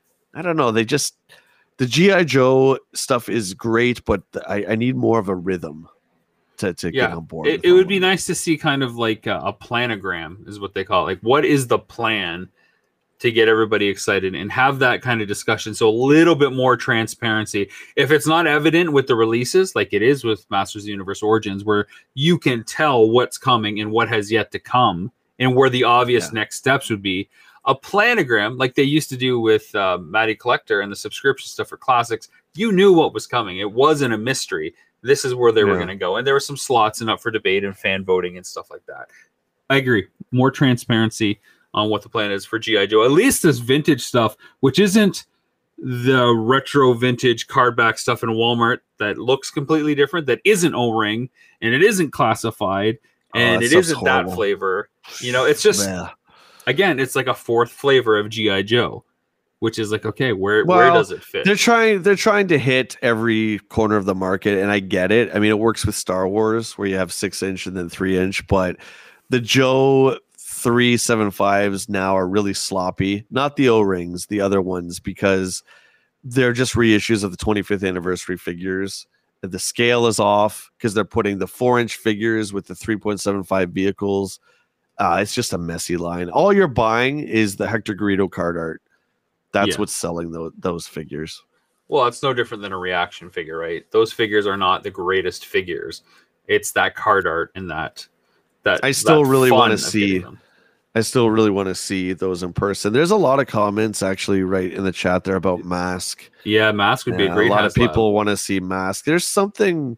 I don't know, they just, the G I. Joe stuff is great, but I, I need more of a rhythm to, to
yeah,
get on board.
It, it would be nice to see kind of like a, a planogram is what they call it. Like, what is the plan to get everybody excited and have that kind of discussion? So a little bit more transparency. If it's not evident with the releases, like it is with Masters of the Universe Origins, where you can tell what's coming and what has yet to come and where the obvious yeah. next steps would be, a planogram like they used to do with uh, Matty Collector and the subscription stuff for classics, you knew what was coming. It wasn't a mystery. This is where they yeah. were going to go. And there were some slots and up for debate and fan voting and stuff like that. I agree. More transparency on what the plan is for G I. Joe. At least this vintage stuff, which isn't the retro vintage card back stuff in Walmart that looks completely different, that isn't O-ring, and it isn't classified, and oh, it isn't horrible. That flavor. You know, it's just... Yeah. Again, it's like a fourth flavor of G I. Joe, which is like, okay, where well, where does it fit?
They're trying they're trying to hit every corner of the market, and I get it. I mean, it works with Star Wars where you have six inch and then three inch, but the Joe three seven fives now are really sloppy. Not the O-rings, the other ones, because they're just reissues of the twenty-fifth anniversary figures. The scale is off because they're putting the four inch figures with the three point seven five vehicles. Uh, it's just a messy line. All you're buying is the Hector Garrido card art. That's yeah. what's selling those, those figures.
Well, it's no different than a reaction figure, right? Those figures are not the greatest figures. It's that card art and that that.
I still
that
really want to see. I still really want to see those in person. There's a lot of comments actually right in the chat there about Mask.
Yeah, Mask would be
yeah,
a great.
A lot
Haslab.
Of people want to see Mask. There's something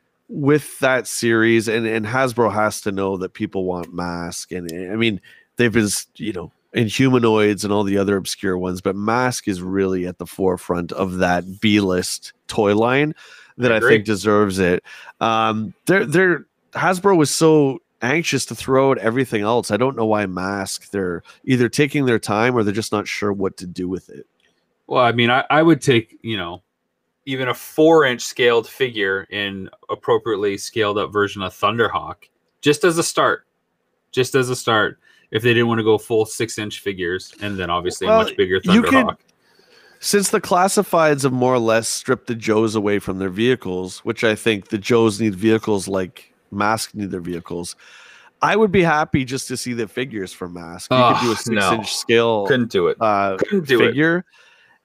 with that series, and, and Hasbro has to know that people want Mask. And I mean, they've been, you know, in Humanoids and all the other obscure ones, but Mask is really at the forefront of that B-list toy line that I, I think deserves it. Um, they're, they're, Hasbro was so anxious to throw out everything else. I don't know why Mask. They're either taking their time or they're just not sure what to do with it.
Well, I mean, I, I would take, you know, even a four inch scaled figure in appropriately scaled up version of Thunderhawk, just as a start, just as a start, if they didn't want to go full six inch figures, and then obviously well, a much bigger Thunderhawk. Could,
since the classifieds have more or less stripped the Joes away from their vehicles, which I think the Joes need vehicles like Mask need their vehicles, I would be happy just to see the figures for Mask. You oh, could do a six no. inch scale.
Couldn't do it.
Uh,
Couldn't do
figure.
it.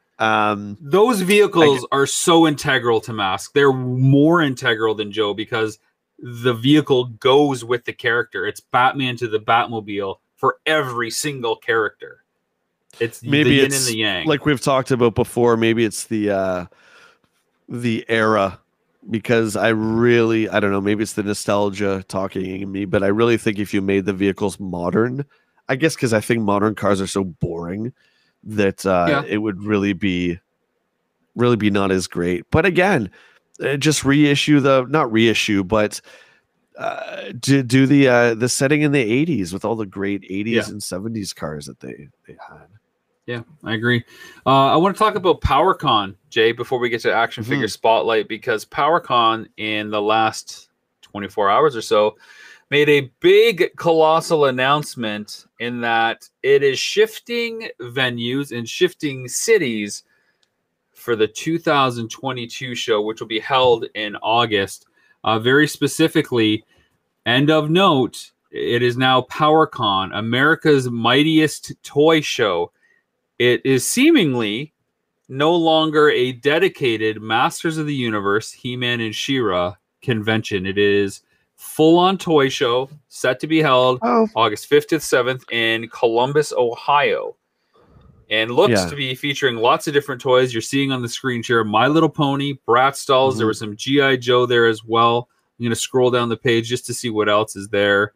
Um,
Those vehicles are so integral to Mask. They're more integral than Joe because the vehicle goes with the character. It's Batman to the Batmobile for every single character. It's
maybe
the yin
it's
and the yang.
Like we've talked about before. Maybe it's the uh, the era, because I really I don't know. Maybe it's the nostalgia talking in me, but I really think if you made the vehicles modern, I guess because I think modern cars are so boring that uh, yeah. it would really be really be not as great. But again, uh, just reissue the not reissue, but uh, do do the uh, the setting in the eighties with all the great eighties yeah. and seventies cars that they they had.
Yeah, I agree. Uh, I want to talk about PowerCon, Jay, before we get to Action mm-hmm. Figure Spotlight, because PowerCon in the last twenty-four hours or so made a big, colossal announcement in that it is shifting venues and shifting cities for the two thousand twenty-two show, which will be held in August. Uh, very specifically, and of note, it is now PowerCon, America's mightiest toy show. It is seemingly no longer a dedicated Masters of the Universe, He-Man and She-Ra convention. It is full-on toy show set to be held oh. August fifth to seventh in Columbus, Ohio. And looks yeah. to be featuring lots of different toys. You're seeing on the screen here My Little Pony, Bratz dolls. Mm-hmm. There was some G I. Joe there as well. I'm going to scroll down the page just to see what else is there.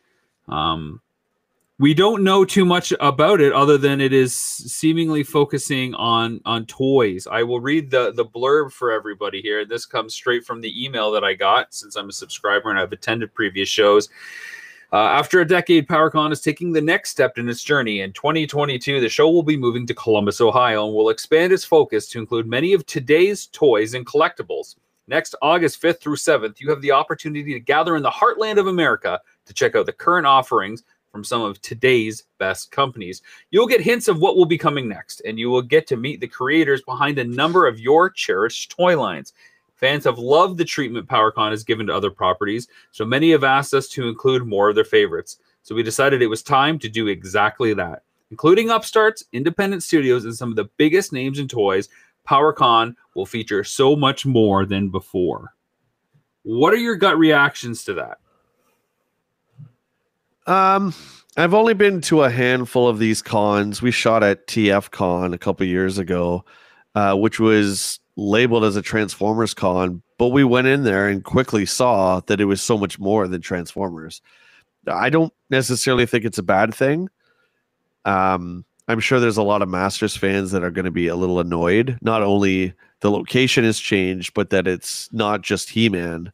Um, we don't know too much about it other than it is seemingly focusing on, on toys. I will read the, the blurb for everybody here. This comes straight from the email that I got since I'm a subscriber and I've attended previous shows. Uh, after a decade, PowerCon is taking the next step in its journey. In twenty twenty-two, the show will be moving to Columbus, Ohio, and will expand its focus to include many of today's toys and collectibles. Next August fifth through seventh, you have the opportunity to gather in the heartland of America to check out the current offerings from some of today's best companies. You'll get hints of what will be coming next, and you will get to meet the creators behind a number of your cherished toy lines. Fans have loved the treatment PowerCon has given to other properties, so many have asked us to include more of their favorites. So we decided it was time to do exactly that. Including upstarts, independent studios, and some of the biggest names in toys, PowerCon will feature so much more than before. What are your gut reactions to that?
Um, I've only been to a handful of these cons. We shot at T F Con a couple years ago, uh, which was labeled as a Transformers con, but we went in there and quickly saw that it was so much more than Transformers. I don't necessarily think it's a bad thing. Um, I'm sure there's a lot of Masters fans that are going to be a little annoyed. Not only the location has changed, but that it's not just He-Man.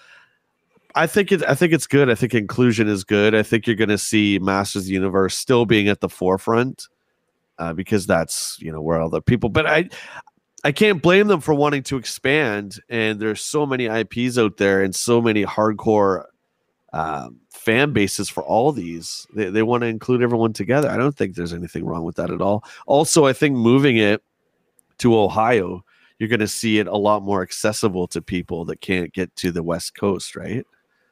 I think it. I think it's good. I think inclusion is good. I think you're going to see Masters of the Universe still being at the forefront uh, because that's, you know, where all the people. But I, I can't blame them for wanting to expand. And there's so many I Ps out there and so many hardcore um, fan bases for all these. They they want to include everyone together. I don't think there's anything wrong with that at all. Also, I think moving it to Ohio, you're going to see it a lot more accessible to people that can't get to the West Coast, right?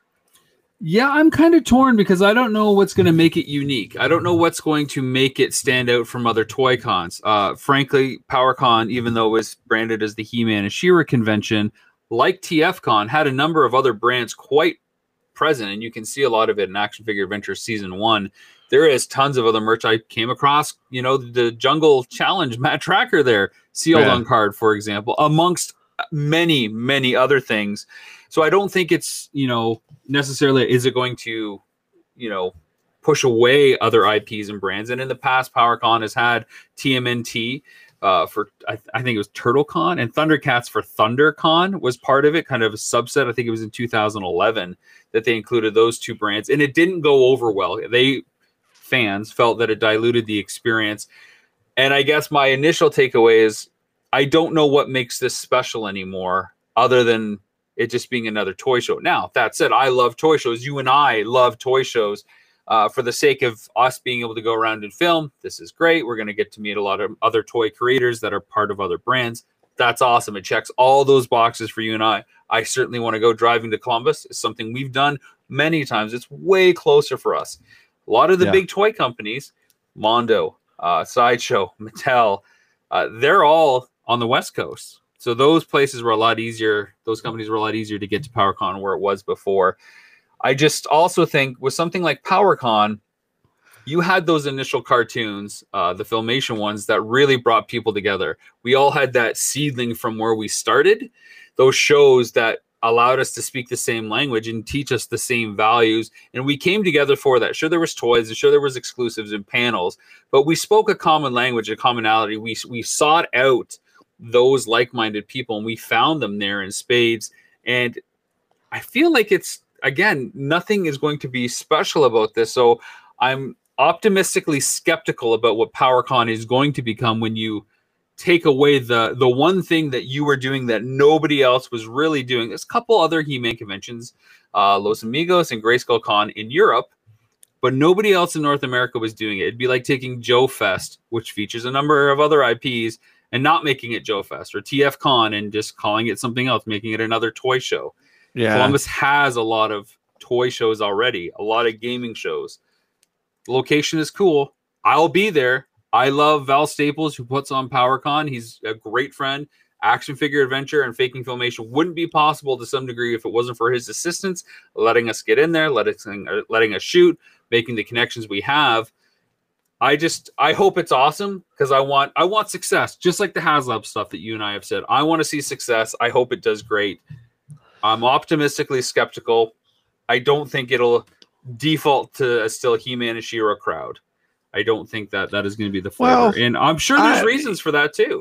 Yeah, I'm kind of torn because I don't know what's going to make it unique. I don't know what's going to make it stand out from other toy cons. Uh, frankly, PowerCon, even though it was branded as the He-Man and She-Ra convention, like T F Con, had a number of other brands quite present, and you can see a lot of it in Action Figure Adventure Season one. There is tons of other merch. I came across, you know, the Jungle Challenge Matt Tracker there, sealed
Yeah.
on card, for example, amongst many, many other things. So I don't think it's, you know, necessarily is it going to, you know, push away other I Ps and brands. And in the past, PowerCon has had T M N T uh, for, I, th- I think it was TurtleCon, and Thundercats for ThunderCon was part of it, kind of a subset. I think it was in two thousand eleven that they included those two brands, and it didn't go over well. They, fans, felt that it diluted the experience. And I guess my initial takeaway is I don't know what makes this special anymore other than it just being another toy show. Now, that said, I love toy shows. You and I love toy shows. Uh, for the sake of us being able to go around and film, this is great. We're going to get to meet a lot of other toy creators that are part of other brands. That's awesome. It checks all those boxes for you and I. I certainly want to go driving to Columbus. It's something we've done many times. It's way closer for us. A lot of the
Yeah.
big toy companies, Mondo, uh, Sideshow, Mattel, uh, they're all on the West Coast. So those places were a lot easier. Those companies were a lot easier to get to PowerCon where it was before. I just also think with something like PowerCon, you had those initial cartoons, uh, the Filmation ones, that really brought people together. We all had that seedling from where we started, those shows that allowed us to speak the same language and teach us the same values. And we came together for that. Sure, there was toys and sure there was exclusives and panels, but we spoke a common language, a commonality. We, we sought out those like-minded people, and we found them there in spades. And I feel like it's, again, nothing is going to be special about this. So I'm optimistically skeptical about what PowerCon is going to become when you take away the the one thing that you were doing that nobody else was really doing. There's a couple other He-Man conventions, uh, Los Amigos and Grayskull Con in Europe, but nobody else in North America was doing it. It'd be like taking Joe Fest, which features a number of other I Ps, and not making it Joe Fest, or T F Con and just calling it something else, making it another toy show.
Yeah.
Columbus has a lot of toy shows already, a lot of gaming shows. The location is cool. I'll be there. I love Val Staples, who puts on PowerCon. He's a great friend. Action Figure Adventure and Faking Filmation wouldn't be possible to some degree if it wasn't for his assistance, letting us get in there, letting, letting us shoot, making the connections we have. I just, I hope it's awesome because I want, I want success, just like the HasLab stuff that you and I have said. I want to see success. I hope it does great. I'm optimistically skeptical. I don't think it'll default to a still He-Man and She-Ra crowd. I don't think that that is going to be the flavor.
Well,
and I'm sure there's
I,
reasons for that too.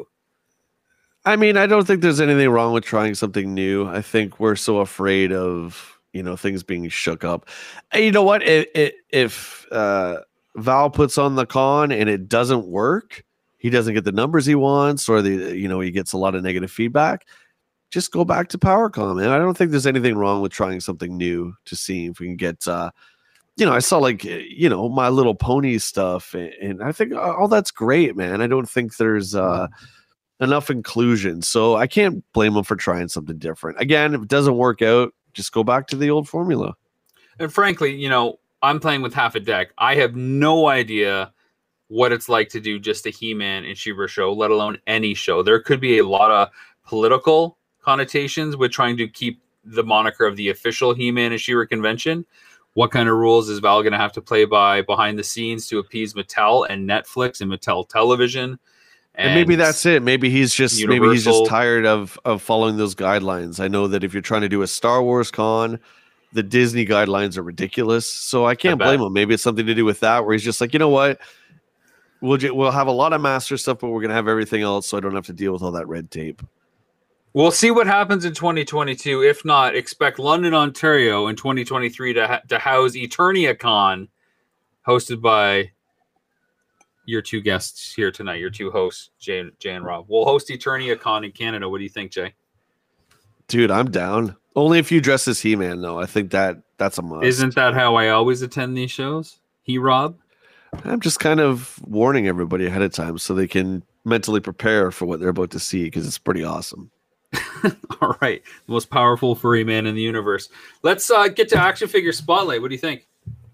I mean, I don't think there's anything wrong with trying something new. I think we're so afraid of, you know, things being shook up. And you know what? If, if, if uh, Val puts on the con and it doesn't work, he doesn't get the numbers he wants, or the, you know, he gets a lot of negative feedback, just go back to PowerCon. And I don't think there's anything wrong with trying something new to see if we can get uh, you know, I saw like, you know, My Little Pony stuff, and, and I think all that's great, man. I don't think there's uh, enough inclusion, so I can't blame them for trying something different. Again, if it doesn't work out, just go back to the old formula.
And frankly, you know, I'm playing with half a deck. I have no idea what it's like to do just a He-Man and She-Ra show, let alone any show. There could be a lot of political connotations with trying to keep the moniker of the official He-Man and She-Ra convention. What kind of rules is Val going to have to play by behind the scenes to appease Mattel and Netflix and Mattel Television?
And, and maybe that's it. Maybe he's just Universal. maybe he's just tired of of following those guidelines. I know that if you're trying to do a Star Wars con, the Disney guidelines are ridiculous. So I can't I blame him. Maybe it's something to do with that, where he's just like, you know what? We'll we'll have a lot of master stuff, but we're going to have everything else, so I don't have to deal with all that red tape.
We'll see what happens in twenty twenty-two. If not, expect London, Ontario in twenty twenty-three to, ha- to house EterniaCon, hosted by your two guests here tonight, your two hosts, Jay, Jay and Rob. We'll host EterniaCon in Canada. What do you think, Jay?
Dude, I'm down. Only if you dress as He-Man, though. I think that that's a must.
Isn't that how I always attend these shows? He, Rob?
I'm just kind of warning everybody ahead of time so they can mentally prepare for what they're about to see, because it's pretty awesome.
All right. The most powerful furry man in the universe. Let's uh, get to Action Figure Spotlight. What do you think?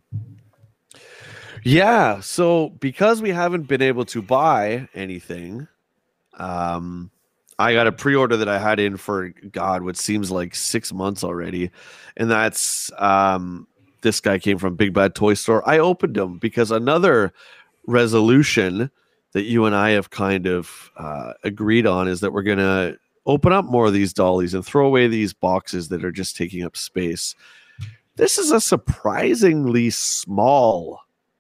Yeah. So because we haven't been able to buy anything, um, I got a pre-order that I had in for, God, what seems like six months already. And that's um, this guy came from Big Bad Toy Store. I opened them because another resolution that you and I have kind of uh, agreed on is that we're going to open up more of these dollies and throw away these boxes that are just taking up space. This is a surprisingly small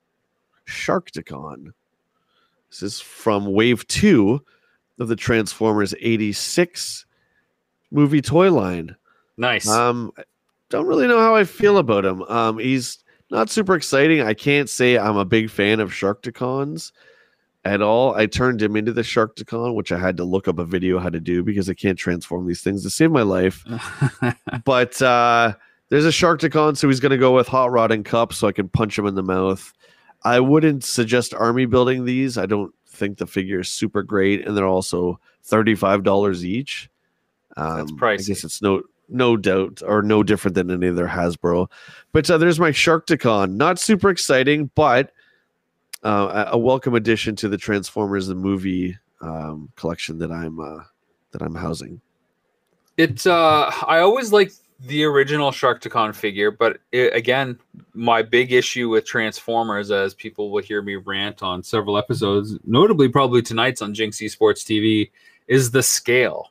Sharkticon. This is from Wave two of the Transformers eighty-six movie toy line.
Nice.
Um, I don't really know how I feel about him. Um, he's not super exciting. I can't say I'm a big fan of Sharkticons at all. I turned him into the Sharkticon, which I had to look up a video how to do because I can't transform these things to save my life. But uh, there's a Sharkticon, so he's going to go with Hot Rod and Cup so I can punch him in the mouth. I wouldn't suggest army building these. I don't think the figure is super great, and they're also thirty-five dollars each. Um,
That's pricey.
I guess it's no no doubt or no different than any other Hasbro. But uh, there's my Sharkticon. Not super exciting, but uh, a welcome addition to the Transformers the movie um, collection that I'm uh, that I'm housing.
It uh, I always liked the original Sharkticon figure, but it, again, my big issue with Transformers, as people will hear me rant on several episodes, notably probably tonight's on Jinx Esports T V, is the scale.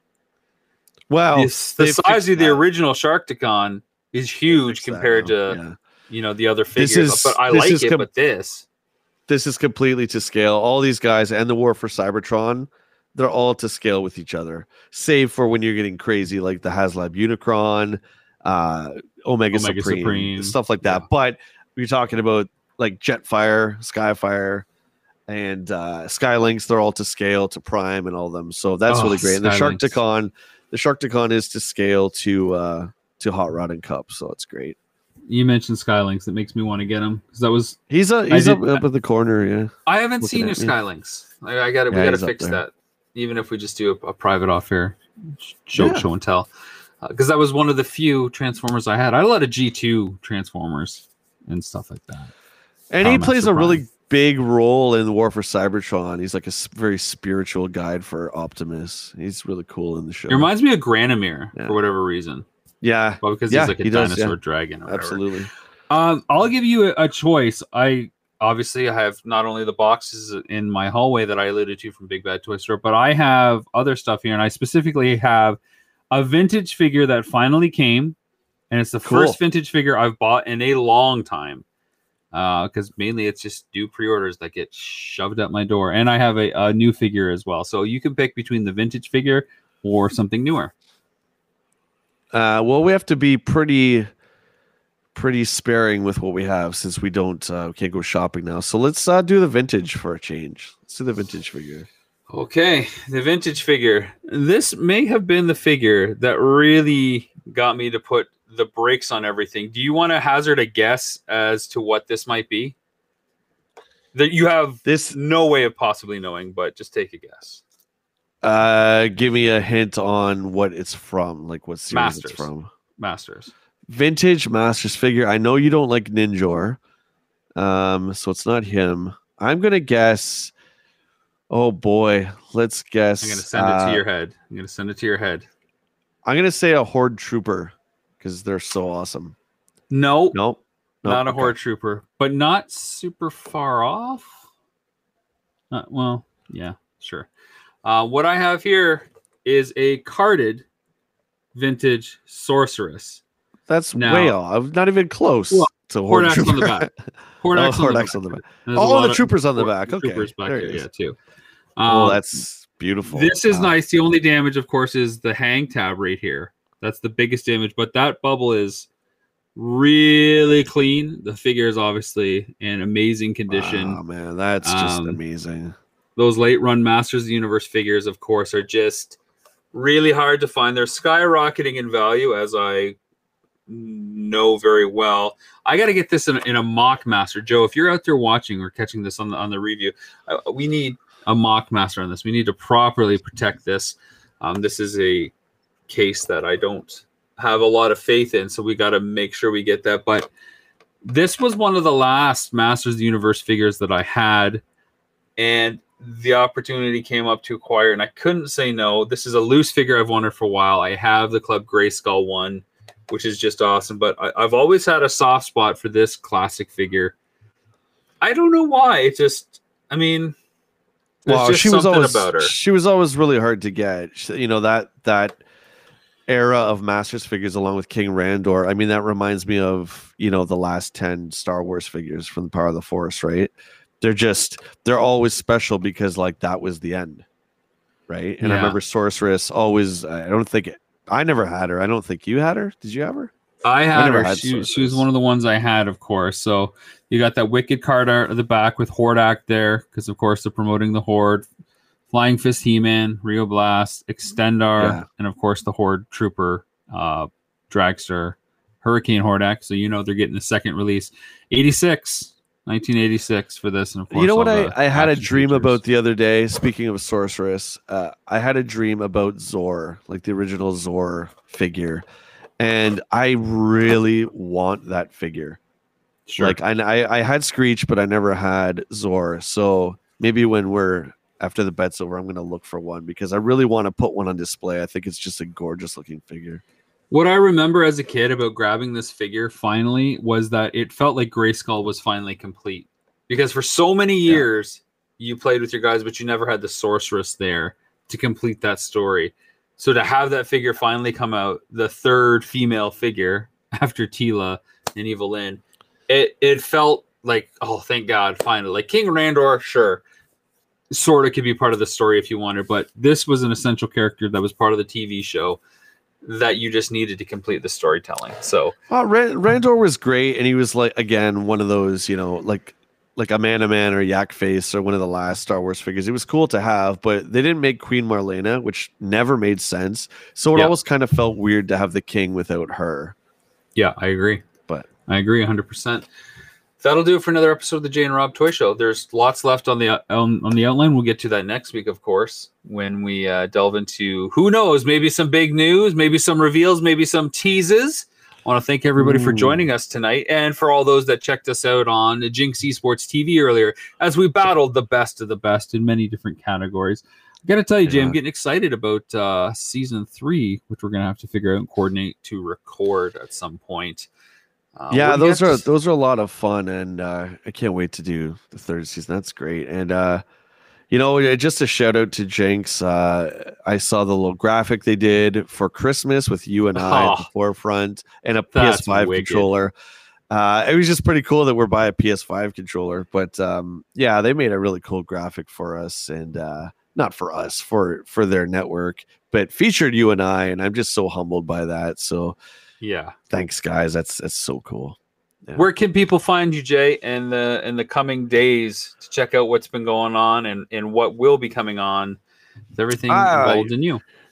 Well,
the, the size of the that. original Sharkticon is huge compared to yeah. you know the other figures. Is, but I like it, com- but this
this is completely to scale. All these guys and the War for Cybertron, they're all to scale with each other, save for when you're getting crazy like the HasLab Unicron, uh, Omega, Omega Supreme, Supreme, stuff like that. Yeah. But we're talking about like Jetfire, Skyfire, and uh, Skylinks. They're all to scale to Prime and all of them. So that's oh, really great. And the Sharkticon, the Sharkticon is to scale to uh, to Hot Rod and Cup. So it's great.
You mentioned Skylinks. That makes me want to get him because that was
he's a he's up, up in the corner. Yeah,
I haven't seen your Skylinks. I, I got to yeah, we got to fix that. Even if we just do a, a private off here show yeah. show and tell. Because uh, that was one of the few Transformers I had. I had a lot of G two Transformers and stuff like that.
And Power he plays Master a Prime. really big role in the War for Cybertron. He's like a very spiritual guide for Optimus. He's really cool in the show.
It reminds me of Granomir yeah. for whatever reason.
Yeah.
Well, because
yeah,
he's like a
he
dinosaur
does, yeah.
dragon. Or whatever.
Absolutely.
Um, I'll give you a, a choice. I obviously I have not only the boxes in my hallway that I alluded to from Big Bad Toy Store, but I have other stuff here. And I specifically have a vintage figure that finally came, and it's the cool. first vintage figure I've bought in a long time. Because uh, mainly it's just new pre-orders that get shoved at my door, and I have a, a new figure as well. So you can pick between the vintage figure or something newer.
Uh, well, we have to be pretty, pretty sparing with what we have since we don't uh, we can't go shopping now. So let's uh, do the vintage for a change. Let's do the vintage figure.
Okay, the vintage figure. This may have been the figure that really got me to put the brakes on everything. Do you want to hazard a guess as to what this might be? That you have
This
no way of possibly knowing, but just take a guess.
uh give me a hint on what it's from, like what series
Masters.
it's from.
Masters.
Vintage Masters figure. I know you don't like Ninjor. Um, so it's not him. I'm gonna guess. Oh boy, let's guess.
I'm gonna send
uh,
it to your head. I'm gonna send it to your head.
I'm gonna say a Horde Trooper because they're so awesome.
No,
Nope. Nope.
not a
Okay.
Horde Trooper, but not super far off. Uh, well, yeah, sure. Uh, what I have here is a carded vintage Sorceress.
That's
Now-
way off. Not even close
Well,
to Horde
Hordax
Trooper.
on the back. Hordax
Oh,
on, the
Hordax
back.
on the back.
There's a
Oh,
lot
the
of
troopers on the
Horde-
back. Okay,
troopers back
there
there,
it is.
yeah, too.
Oh,
Um,
that's beautiful.
This is
Wow.
nice. The only damage, of course, is the hang tab right here. That's the biggest damage, but that bubble is really clean. The figure is obviously in amazing condition.
Wow, man, that's just
Um,
amazing.
Those late run Masters of the Universe figures, of course, are just really hard to find. They're skyrocketing in value, as I know very well. I got to get this in a, in a mock master. Joe, if you're out there watching or catching this on the on the review, uh, we need a mock master on this. We need to properly protect this. Um, this is a case that I don't have a lot of faith in, so we got to make sure we get that. But this was one of the last Masters of the Universe figures that I had, and the opportunity came up to acquire, and I couldn't say no. This is a loose figure I've wanted for a while. I have the Club Grayskull one, which is just awesome, but I, I've always had a soft spot for this classic figure. I don't know why. It just, I mean, there's
Well,
just
she was
something
always
about her.
she was always really hard to get. She- You know that that era of Masters figures, along with King Randor. I mean, that reminds me of you know the last ten Star Wars figures from the Power of the Force, right? They're just they're always special because like that was the end, right? And I
Yeah.
remember Sorceress always. I don't think I never had her. I don't think you had her. Did you have her?
I had
never
her.
had
she, she was
Sorceress.
one of the ones I had, of course. So you got that Wicked card art at the back with Hordak there, because of course they're promoting the Horde. Flying Fist He-Man, Rio Blast, Extendar,
Yeah.
and of course the Horde Trooper, uh, Dragster, Hurricane Hordak. So you know they're getting the second release. eighty-six, nineteen eighty-six for this. And of course,
You know what
all
I,
the
I had a
action
dream
features.
about the other day. Speaking of Sorceress, uh, I had a dream about Zor, like the original Zor figure, and I really want that figure.
Sure.
Like I, I, I had Screech, but I never had Zor. So maybe when we're after the bet's over, I'm going to look for one because I really want to put one on display. I think it's just a gorgeous looking figure.
What I remember as a kid about grabbing this figure finally was that it felt like Grayskull was finally complete. Because for so many years, you played with your guys, but you never had the Sorceress there to complete that story. So to have that figure finally come out, the third female figure after Tila and Evelyn, it, it felt like, oh, thank God, finally. Like King Randor, sure, sort of could be part of the story if you wanted, but this was an essential character that was part of the T V show that you just needed to complete the storytelling. So
Well, Ran- Randor was great, and he was like again one of those, you know, like like a man a man or Yak Face or one of the last Star Wars figures. It was cool to have, but they didn't make Queen Marlena, which never made sense. So it
Yeah.
always kind of felt weird to have the king without her.
yeah, I agree.
But
I agree one hundred percent. That'll do it for another episode of the Jay and Rob Toy Show. There's lots left on the on, on the outline. We'll get to that next week, of course, when we uh, delve into, who knows, maybe some big news, maybe some reveals, maybe some teases. I want to thank everybody for
Ooh.
joining us tonight, and for all those that checked us out on Jinx Esports T V earlier as we battled the best of the best in many different categories. I got to tell you, Jay,
Yeah.
I'm getting excited about uh, season three, which we're going to have to figure out and coordinate to record at some point. Uh,
yeah,
what do you
those
have
are
to-
those are a lot of fun, and uh, I can't wait to do the third season. That's great, and uh, you know, uh, just a shout out to Jinx. Uh, I saw the little graphic they did for Christmas with you and I at the
Oh,
forefront, and a P
that's
S five
wicked.
controller. Uh, it was just pretty cool that we're by a P S five controller, but um, yeah, they made a really cool graphic for us, and uh, not for us, for for their network, but featured you and I, and I'm just so humbled by that. So
yeah.
thanks, guys. That's that's so cool. Yeah.
Where can people find you, Jay, in the in the coming days to check out what's been going on and, and what will be coming on with everything
Uh,
involved in you?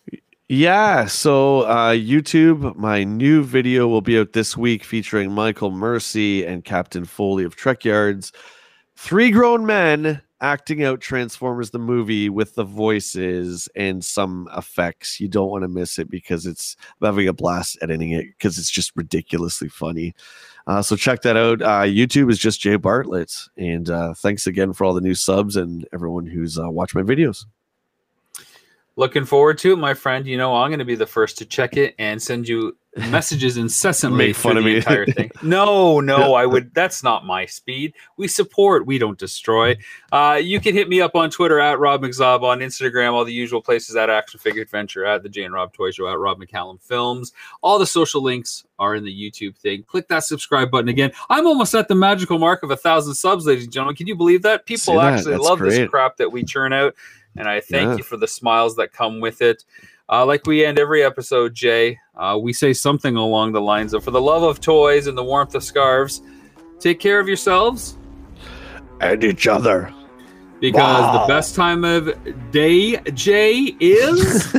Yeah, so uh, YouTube, my new video will be out this week featuring Michael Mercy and Captain Foley of Trek Yards. Three grown men acting out Transformers the movie with the voices and some effects. You don't want to miss it because it's I'm having a blast editing it because it's just ridiculously funny. Uh, so check that out. Uh, YouTube is just Jay Bartlett. And uh, thanks again for all the new subs and everyone who's uh, watched my videos.
Looking forward to it, my friend. You know, I'm going to be the first to check it and send you messages incessantly.
Make fun
through
of
the
me.
entire thing. No, no, I would. That's not my speed. We support. We don't destroy. Uh, you can hit me up on Twitter at Rob McZob, on Instagram, all the usual places at Action Figure Adventure, at the Jay and Rob Toy Show, at Rob McCallum Films. All the social links are in the YouTube thing. Click that subscribe button again. I'm almost at the magical mark of a thousand subs, ladies and gentlemen. Can you believe that? People
that.
actually
That's
love
great.
this crap that we churn out. And I thank
Yeah.
you for the smiles that come with it. Uh, like we end every episode, Jay, uh, we say something along the lines of, for the love of toys and the warmth of scarves, take care of yourselves.
And each other.
Because
Wow.
the best time of day, Jay, is...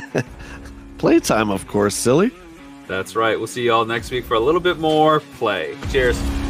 Playtime, of course, silly.
That's right. We'll see you all next week for a little bit more play. Cheers.